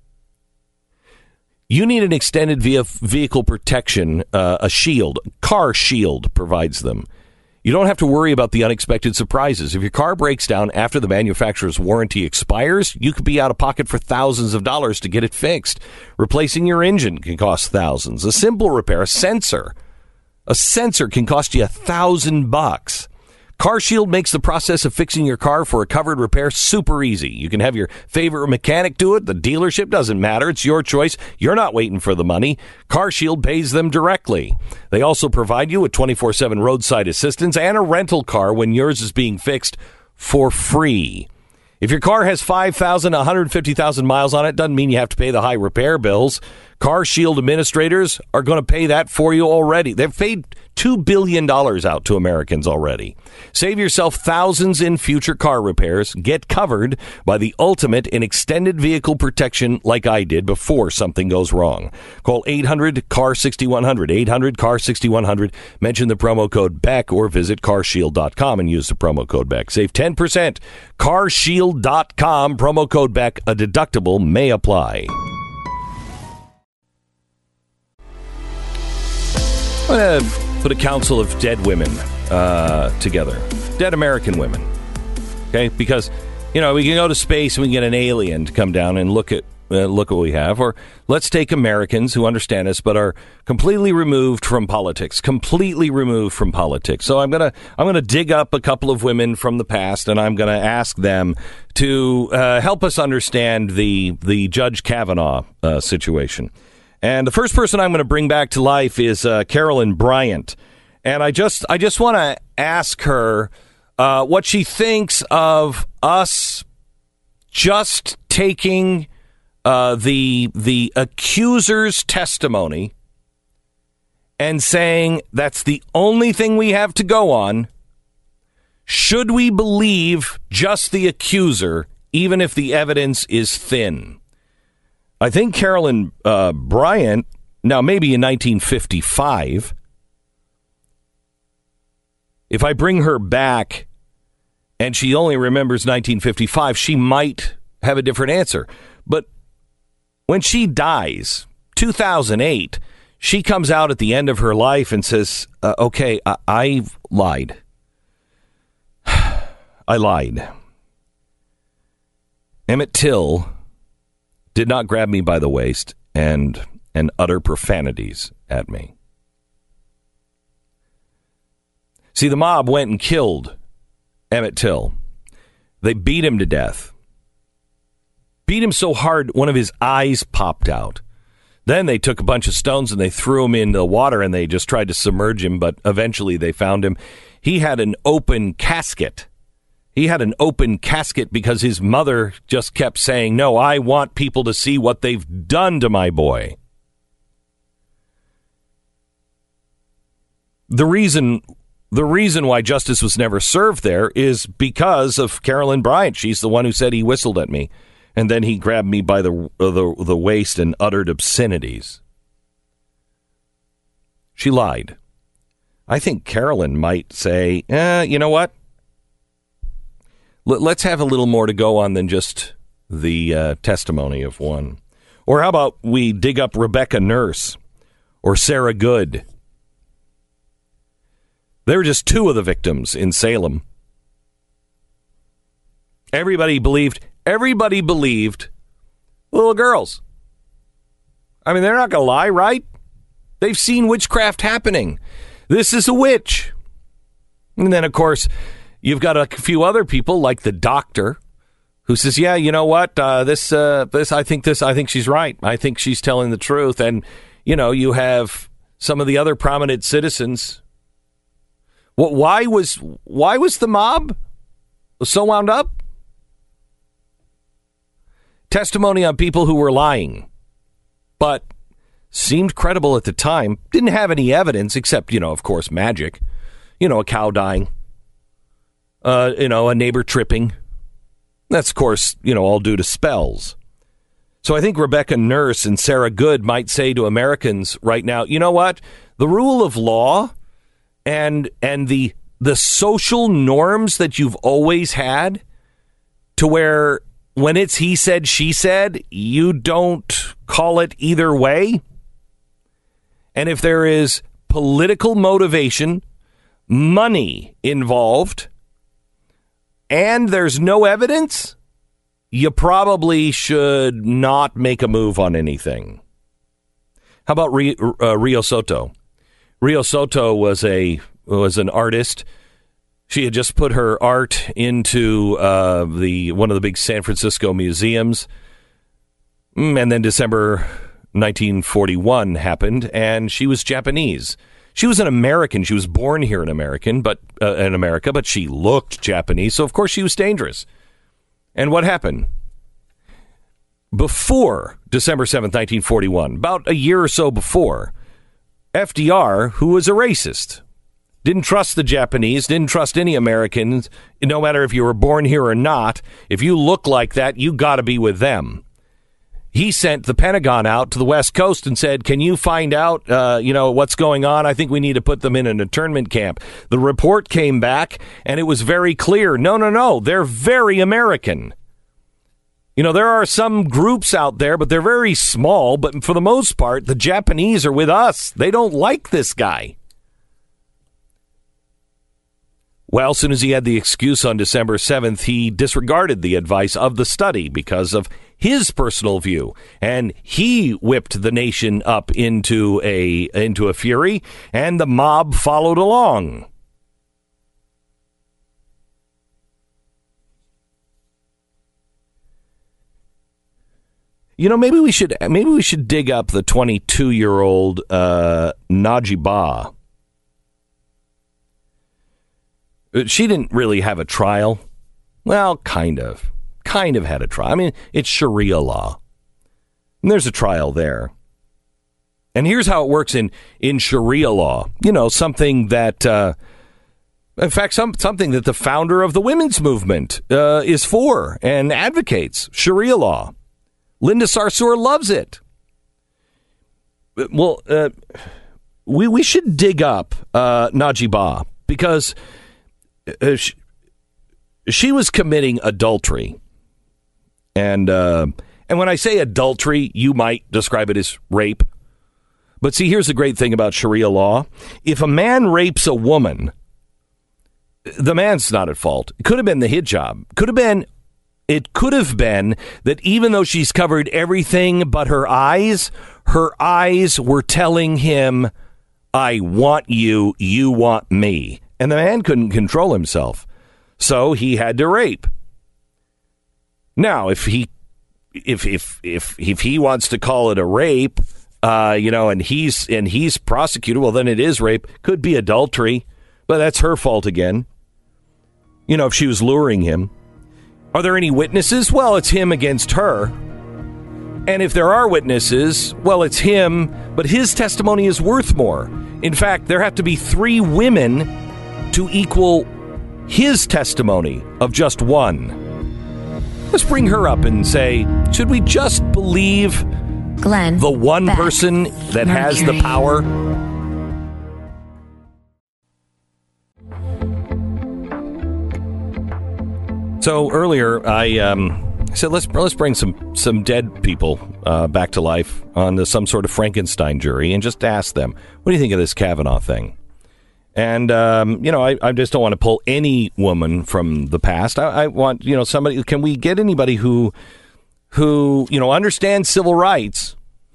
You need an extended vehicle protection, a shield. Car Shield provides them. You don't have to worry about the unexpected surprises. If your car breaks down after the manufacturer's warranty expires, you could be out of pocket for thousands of dollars to get it fixed. Replacing your engine can cost thousands. A simple repair, a sensor can cost you $1,000. Car Shield makes the process of fixing your car for a covered repair super easy. You can have your favorite mechanic do it. The dealership doesn't matter. It's your choice. You're not waiting for the money. Car Shield pays them directly. They also provide you with 24/7 roadside assistance and a rental car when yours is being fixed for free. If your car has 5,000, 150,000 miles on it, doesn't mean you have to pay the high repair bills. Car Shield administrators are going to pay that for you already. They've paid $2 billion out to Americans already. Save yourself thousands in future car repairs. Get covered by the ultimate in extended vehicle protection like I did before something goes wrong. Call 800-CAR-6100, 800-CAR-6100. Mention the promo code BECK or visit carshield.com and use the promo code BECK. Save 10%. Carshield.com, promo code BECK. A deductible may apply. I'm going to put a council of dead women together. Dead American women. Okay? Because, we can go to space and we can get an alien to come down and look at what we have. Or let's take Americans who understand us but are completely removed from politics. So I'm gonna dig up a couple of women from the past, and I'm going to ask them to help us understand the Judge Kavanaugh situation. And the first person I'm going to bring back to life is Carolyn Bryant. And I just want to ask her what she thinks of us just taking the accuser's testimony and saying that's the only thing we have to go on. Should we believe just the accuser, even if the evidence is thin? I think Carolyn Bryant, now maybe in 1955, if I bring her back and she only remembers 1955, she might have a different answer. But when she dies, 2008, she comes out at the end of her life and says, okay, I lied. I lied. Emmett Till did not grab me by the waist and utter profanities at me. See, the mob went and killed Emmett Till. They beat him to death. Beat him so hard, one of his eyes popped out. Then they took a bunch of stones and they threw him in the water and they just tried to submerge him, but eventually they found him. He had an open casket. Because his mother just kept saying, no, I want people to see what they've done to my boy. The reason why justice was never served there is because of Carolyn Bryant. She's the one who said he whistled at me, and then he grabbed me by the waist and uttered obscenities. She lied. I think Carolyn might say, you know what? Let's have a little more to go on than just the testimony of one. Or how about we dig up Rebecca Nurse or Sarah Good? They were just two of the victims in Salem. Everybody believed everybody believed little girls. I mean, they're not going to lie, right? They've seen witchcraft happening. This is a witch. And then, of course, you've got a few other people like the doctor who says, yeah, you know what? I think she's right. I think she's telling the truth. And, you know, you have some of the other prominent citizens. Why was the mob so wound up? Testimony on people who were lying, but seemed credible at the time. Didn't have any evidence except, you know, of course, magic. You know, a cow dying. A neighbor tripping. That's, of course, you know, all due to spells. So I think Rebecca Nurse and Sarah Good might say to Americans right now, you know what? The rule of law and the social norms that you've always had, to where when it's he said, she said, you don't call it either way. And if there is political motivation, money involved, and there's no evidence, you probably should not make a move on anything. How about Rio Soto? Rio Soto was an artist. She had just put her art into one of the big San Francisco museums. And then December 1941 happened, and she was Japanese. She was an American. She was born here in America, but she looked Japanese, so of course she was dangerous. And what happened? Before December 7th, 1941, about a year or so before, FDR, who was a racist, didn't trust the Japanese, didn't trust any Americans, no matter if you were born here or not. If you look like that, you got to be with them. He sent the Pentagon out to the West Coast and said, can you find out, what's going on? I think we need to put them in an internment camp. The report came back, and it was very clear. No, they're very American. You know, there are some groups out there, but they're very small. But for the most part, the Japanese are with us. They don't like this guy. Well, as soon as he had the excuse on December 7th, he disregarded the advice of the study because of his personal view. And he whipped the nation up into a fury, and the mob followed along. You know, maybe we should dig up the 22-year-old Najibah. She didn't really have a trial. Well, kind of had a trial. I mean, it's Sharia law. And there's a trial there. And here's how it works in Sharia law. You know, something that, in fact, something that the founder of the women's movement is for and advocates, Sharia law. Linda Sarsour loves it. Well, we should dig up Najibah because she was committing adultery. And when I say adultery, you might describe it as rape. But see, here's the great thing about Sharia law. If a man rapes a woman, the man's not at fault. It could have been the hijab. It could have been that even though she's covered everything but her eyes were telling him, I want you, you want me. And the man couldn't control himself. So he had to rape. Now, if he wants to call it a rape, and he's prosecuted, well, then it is rape. Could be adultery, but that's her fault again. You know, if she was luring him. Are there any witnesses? Well, it's him against her. And if there are witnesses, well, it's him, but his testimony is worth more. In fact, there have to be 3 women to equal his testimony of just one. Let's bring her up and say, should we just believe Glenn, the one person that has the power? So earlier, I said let's bring some dead people back to life on some sort of Frankenstein jury and just ask them, what do you think of this Kavanaugh thing? And, I just don't want to pull any woman from the past. I want, somebody, can we get anybody who understands civil rights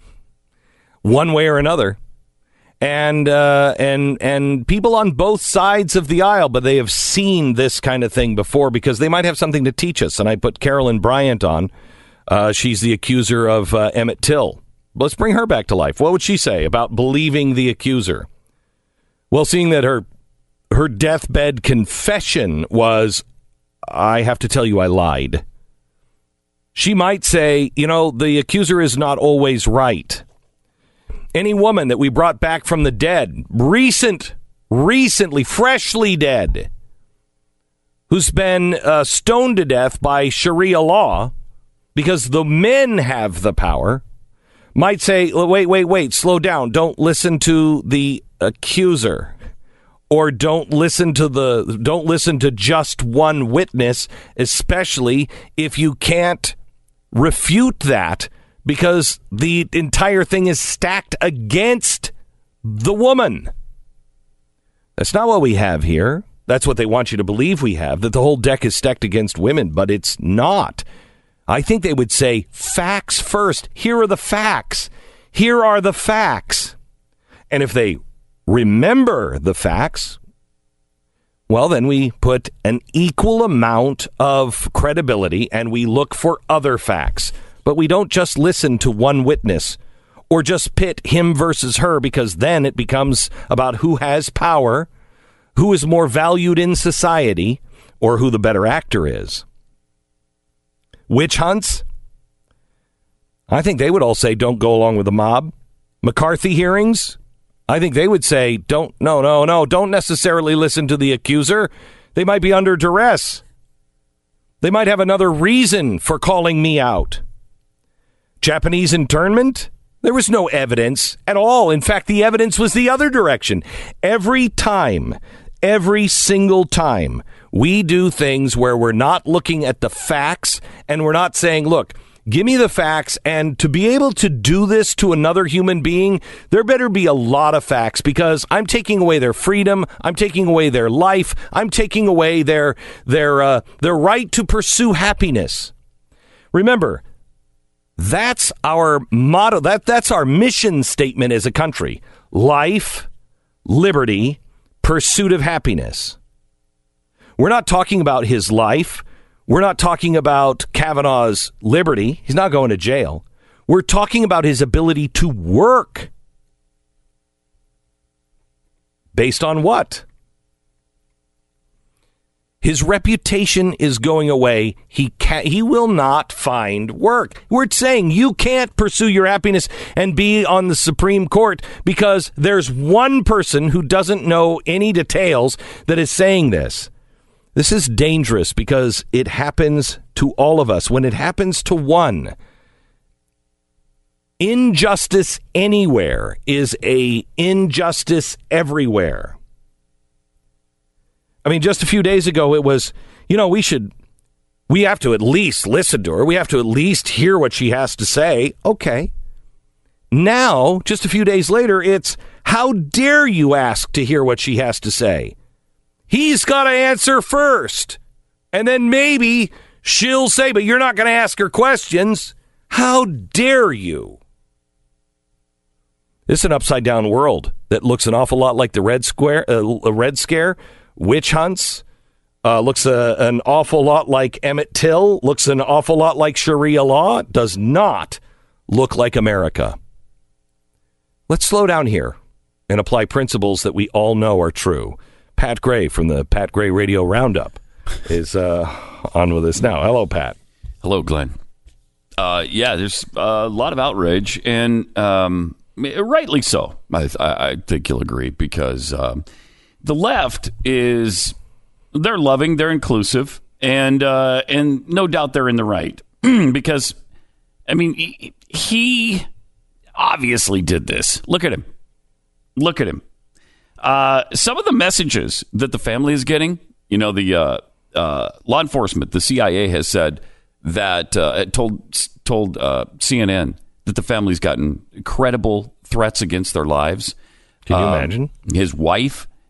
one way or another, and people on both sides of the aisle, but they have seen this kind of thing before because they might have something to teach us. And I put Carolyn Bryant on. She's the accuser of Emmett Till. Let's bring her back to life. What would she say about believing the accuser? Well, seeing that her deathbed confession was, I have to tell you, I lied. She might say, the accuser is not always right. Any woman that we brought back from the dead, recently, freshly dead, who's been stoned to death by Sharia law because the men have the power, might say, wait, slow down. Don't listen to the accuser, or don't listen to just one witness, especially if you can't refute that because the entire thing is stacked against the woman. That's not what we have here. That's what they want you to believe we have, that the whole deck is stacked against women, but it's not. I think they would say facts first. Here are the facts. Here are the facts. And if they remember the facts, well, then we put an equal amount of credibility and we look for other facts. But we don't just listen to one witness or just pit him versus her, because then it becomes about who has power, who is more valued in society, or who the better actor is. Witch hunts? I think they would all say don't go along with the mob. McCarthy hearings? I think they would say don't necessarily listen to the accuser. They might be under duress. They might have another reason for calling me out. Japanese internment? There was no evidence at all. In fact, the evidence was the other direction. Every single time, we do things where we're not looking at the facts and we're not saying, look, give me the facts. And to be able to do this to another human being, there better be a lot of facts, because I'm taking away their freedom. I'm taking away their life. I'm taking away their right to pursue happiness. Remember, that's our motto. That's our mission statement as a country. Life, liberty, pursuit of happiness. We're not talking about his life. We're not talking about Kavanaugh's liberty. He's not going to jail. We're talking about his ability to work. Based on what? His reputation is going away. He will not find work. We're saying you can't pursue your happiness and be on the Supreme Court because there's one person who doesn't know any details that is saying this. This is dangerous because it happens to all of us. When it happens to one, injustice anywhere is a injustice everywhere. I mean, just a few days ago, it was, we have to at least listen to her. We have to at least hear what she has to say. Okay. Now, just a few days later, it's, how dare you ask to hear what she has to say? He's got to answer first. And then maybe she'll say, but you're not going to ask her questions. How dare you? This is an upside down world that looks an awful lot like the Red Scare. Witch hunts, looks an awful lot like Emmett Till, looks an awful lot like Sharia law, does not look like America. Let's slow down here and apply principles that we all know are true. Pat Gray from the Pat Gray Radio Roundup is on with us now. Hello, Pat. Hello, Glenn. There's a lot of outrage, and rightly so. I think you'll agree, because the left they're loving, they're inclusive, and no doubt they're in the right. Because, I mean, he obviously did this. Look at him. Some of the messages that the family is getting, the law enforcement, the CIA has said that, told CNN that the family's gotten credible threats against their lives. Can you imagine? His wife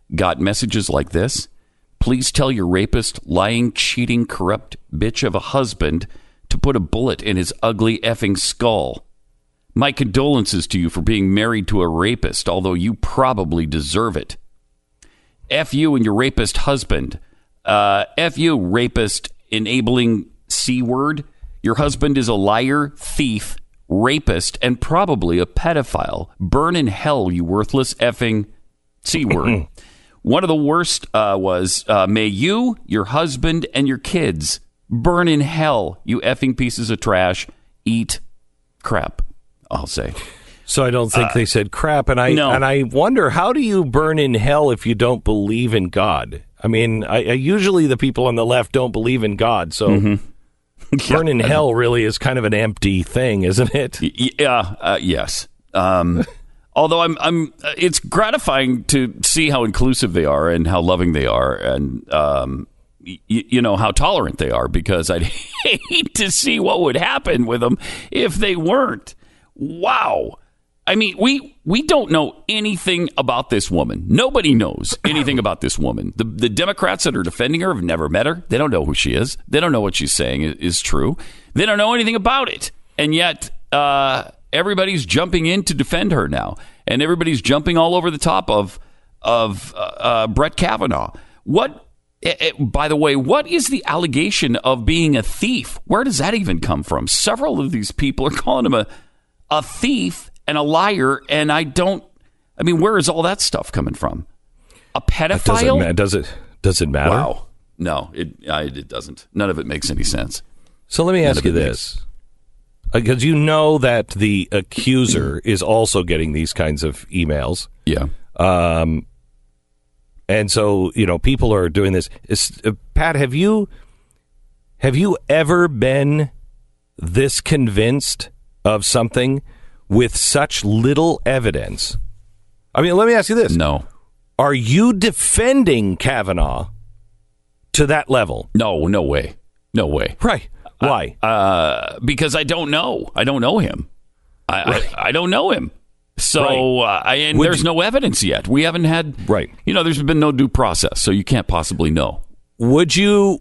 got messages like this. Please tell your rapist, lying, cheating, corrupt bitch of a husband to put a bullet in his ugly effing skull. My condolences to you for being married to a rapist, although you probably deserve it. F you and your rapist husband. F you, rapist, enabling C-word. Your husband is a liar, thief, rapist, and probably a pedophile. Burn in hell, you worthless effing C-word. One of the worst was, may you, your husband, and your kids burn in hell, you effing pieces of trash. Eat crap, I'll say. So I don't think they said crap, and I wonder, how do you burn in hell if you don't believe in God? I mean, I usually the people on the left don't believe in God, so burn in hell really is kind of an empty thing, isn't it? Yes. Although I'm it's gratifying to see how inclusive they are and how loving they are, and you know, how tolerant they are, because I'd hate to see what would happen with them if they weren't. Wow. I mean, we don't know anything about this woman. Nobody knows anything about this woman. The Democrats that are defending her have never met her. They don't know who she is. They don't know what she's saying is true. They don't know anything about it. And yet, everybody's jumping in to defend her now. And everybody's jumping all over the top of Brett Kavanaugh. By the way, what is the allegation of being a thief? Where does that even come from? Several of these people are calling him a thief and a liar, and where is all that stuff coming from? A pedophile? Does it matter? Wow. No, it doesn't. None of it makes any sense. So let me ask you this. Because you know that the accuser is also getting these kinds of emails. Yeah. And so, people are doing this. Pat, have you ever been this convinced of something with such little evidence? I mean, let me ask you this. No. Are you defending Kavanaugh to that level? No way. No way. Right. Why? Because I don't know. I don't know him. I don't know him. So, there's no evidence yet. We haven't had, there's been no due process, so you can't possibly know. Would you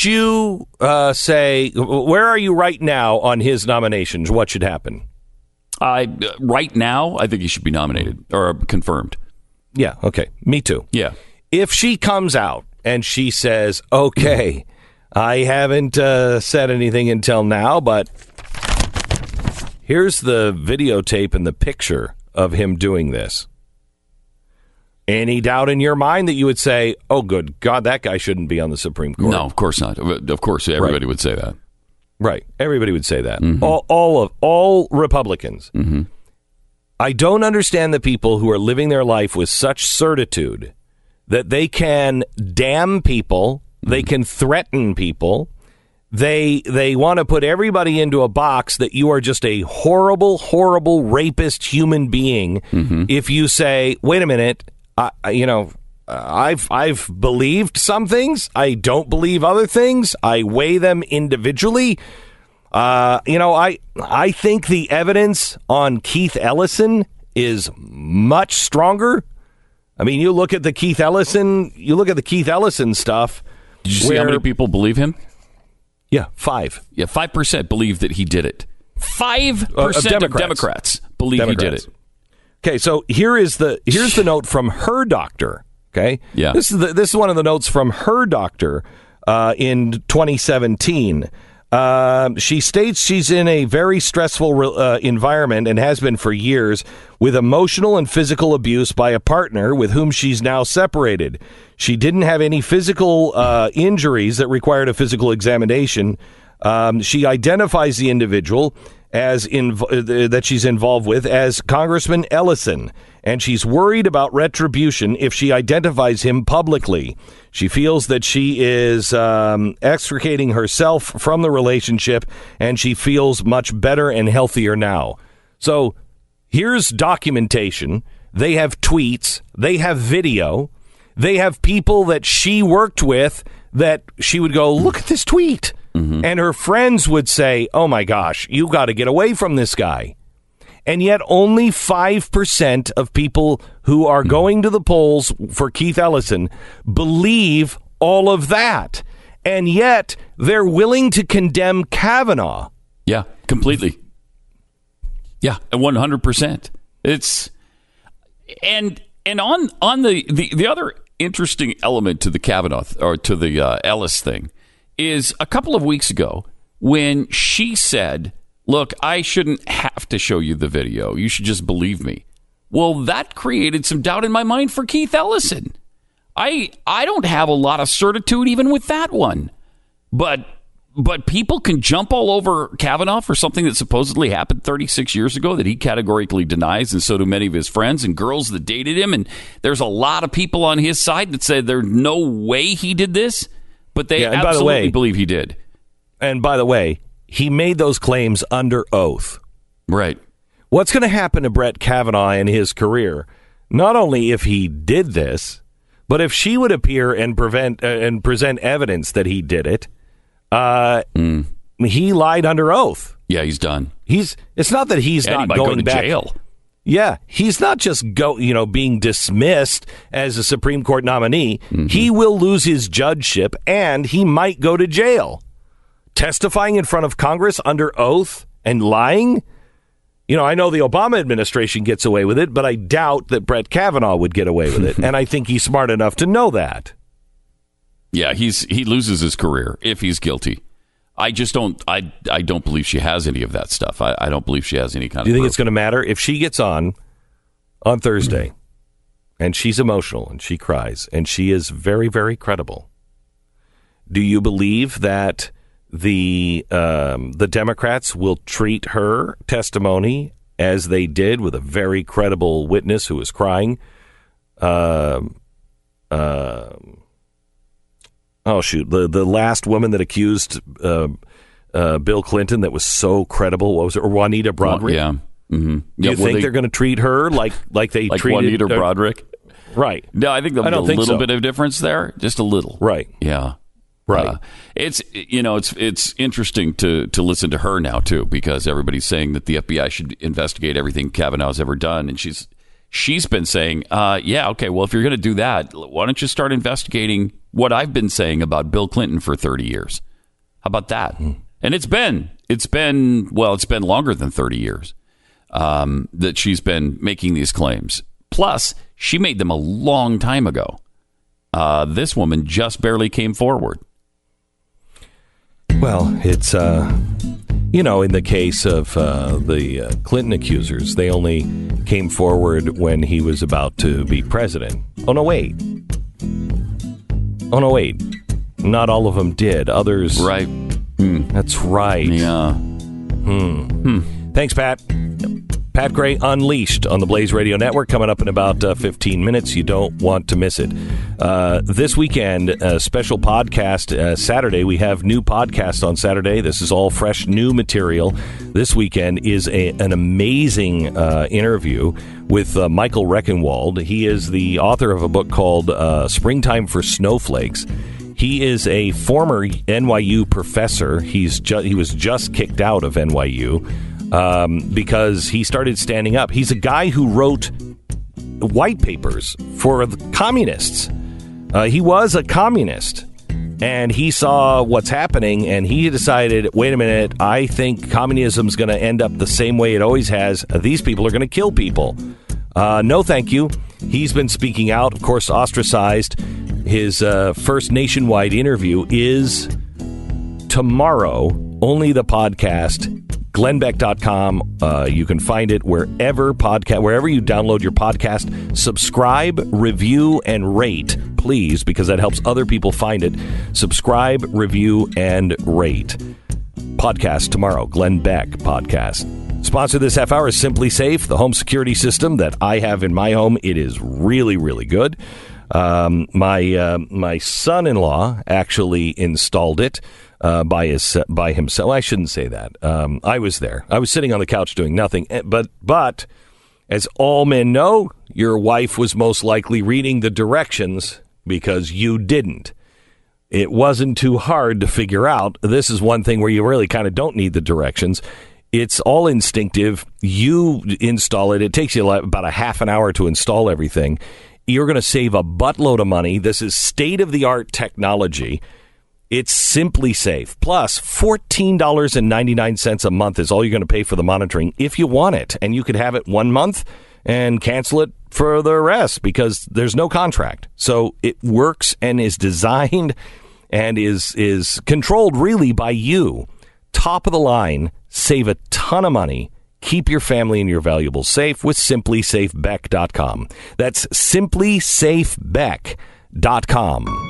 say, where are you right now on his nominations? What should happen? Right now, I think he should be nominated or confirmed. Yeah, okay. Me too. Yeah. If she comes out and she says, okay, I haven't said anything until now, but here's the videotape and the picture of him doing this. Any doubt in your mind that you would say, oh, good God, that guy shouldn't be on the Supreme Court? No, of course not. Of course, everybody would say that. Right. Everybody would say that. Mm-hmm. All Republicans. Mm-hmm. I don't understand the people who are living their life with such certitude that they can damn people, they can threaten people, they want to put everybody into a box that you are just a horrible, horrible rapist human being. Mm-hmm. If you say, wait a minute, I've believed some things. I don't believe other things. I weigh them individually. I think the evidence on Keith Ellison is much stronger. I mean, you look at the Keith Ellison stuff. Did you see how many people believe him? Yeah, 5. Yeah, 5% believe that he did it. 5% of Democrats believe he did it. Okay, so here's the note from her doctor. Okay, yeah, this is one of the notes from her doctor in 2017. She states she's in a very stressful environment and has been for years, with emotional and physical abuse by a partner with whom she's now separated. She didn't have any physical injuries that required a physical examination. She identifies the individual that she's involved with as Congressman Ellison, and she's worried about retribution if she identifies him publicly. She feels that she is extricating herself from the relationship, and she feels much better and healthier now. So here's documentation. They have tweets. They have video. They have people that she worked with that she would go, look at this tweet. Mm-hmm. And her friends would say, oh, my gosh, you got to get away from this guy. And yet only 5% of people who are going to the polls for Keith Ellison believe all of that. And yet they're willing to condemn Kavanaugh. Yeah, completely. Yeah, 100%. It's and on the other interesting element to the Kavanaugh or to the Ellis thing is a couple of weeks ago when she said, look, I shouldn't have to show you the video. You should just believe me. Well, that created some doubt in my mind for Keith Ellison. I don't have a lot of certitude even with that one. But people can jump all over Kavanaugh for something that supposedly happened 36 years ago that he categorically denies, and so do many of his friends and girls that dated him. And there's a lot of people on his side that say there's no way he did this, but they absolutely believe he did. And by the way, he made those claims under oath. Right. What's going to happen to Brett Kavanaugh in his career, not only if he did this, but if she would appear and present evidence that he did it, he lied under oath. Yeah, he's done. It's not that he's not going back to jail. Yeah, he's not just being dismissed as a Supreme Court nominee. Mm-hmm. He will lose his judgeship and he might go to jail. Testifying in front of Congress under oath and lying? I know the Obama administration gets away with it, but I doubt that Brett Kavanaugh would get away with it. And I think he's smart enough to know that. Yeah, he loses his career if he's guilty. I just don't. I don't believe she has any of that stuff. I don't believe she has any kind of. Do you think proof. It's going to matter if she gets on Thursday, and she's emotional and she cries and she is very, very credible? Do you believe that the Democrats will treat her testimony as they did with a very credible witness who was crying? Oh, shoot. The last woman that accused Bill Clinton that was so credible, what was it? Or Juanita Broaddrick? Yeah. Mm-hmm. Do you think they're going to treat her like they treated Juanita Broaddrick? Right. No, I think there'll be a little bit of difference there. Just a little. Right. Yeah. Right. It's interesting to listen to her now, too, because everybody's saying that the FBI should investigate everything Kavanaugh's ever done. And she's been saying, yeah, okay, well, if you're going to do that, why don't you start investigating what I've been saying about Bill Clinton for 30 years? How about that? And it's been longer than 30 years that she's been making these claims. Plus, she made them a long time ago. This woman just barely came forward. Well, it's, in the case of the Clinton accusers, they only came forward when he was about to be president. Oh, no, wait. Not all of them did. Others. Right. That's right. Yeah. Thanks, Pat. Pat Gray Unleashed on the Blaze Radio Network coming up in about 15 minutes. You don't want to miss it. This weekend, a special podcast Saturday. We have new podcasts on Saturday. This is all fresh new material. This weekend is an amazing interview with Michael Reckenwald. He is the author of a book called Springtime for Snowflakes. He is a former NYU professor. He was just kicked out of NYU. Because he started standing up. He's a guy who wrote white papers for the communists. He was a communist, and he saw what's happening, and he decided, wait a minute, I think communism's going to end up the same way it always has. These people are going to kill people. No, thank you. He's been speaking out, of course, ostracized. His first nationwide interview is tomorrow. Only the podcast. GlennBeck.com. You can find it wherever you download your podcast. Subscribe, review, and rate, please, because that helps other people find it. Subscribe, review, and rate. Podcast tomorrow. Glenn Beck Podcast. Sponsor this half hour is Simply Safe, the home security system that I have in my home. It is really, really good. My son-in-law actually installed it. By himself. I shouldn't say that. I was there. I was sitting on the couch doing nothing. But as all men know, your wife was most likely reading the directions because you didn't. It wasn't too hard to figure out. This is one thing where you really kind of don't need the directions. It's all instinctive. You install it. It takes you about a half an hour to install everything. You're going to save a buttload of money. This is state-of-the-art technology. It's Simply Safe. Plus, $14.99 a month is all you're going to pay for the monitoring if you want it. And you could have it 1 month and cancel it for the rest because there's no contract. So it works and is designed and is controlled really by you. Top of the line, save a ton of money. Keep your family and your valuables safe with simplysafebeck.com. That's simplysafebeck.com.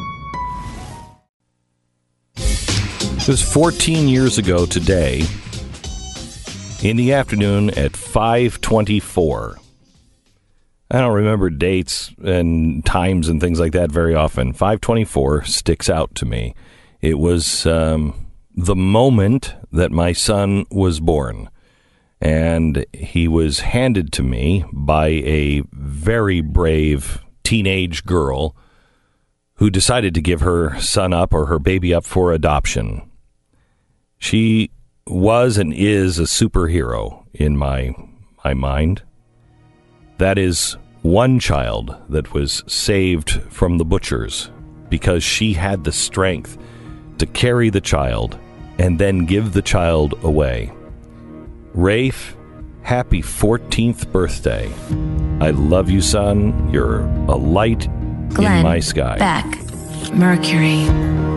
It was 14 years ago today in the afternoon at 5:24. I don't remember dates and times and things like that very often. 5:24 sticks out to me. It was the moment that my son was born, and he was handed to me by a very brave teenage girl who decided to give her son up or her baby up for adoption. She was and is a superhero in my mind. That is one child that was saved from the butchers because she had the strength to carry the child and then give the child away. Rafe, happy 14th birthday. I love you, son. You're a light Glenn in my sky. Beck, Mercury.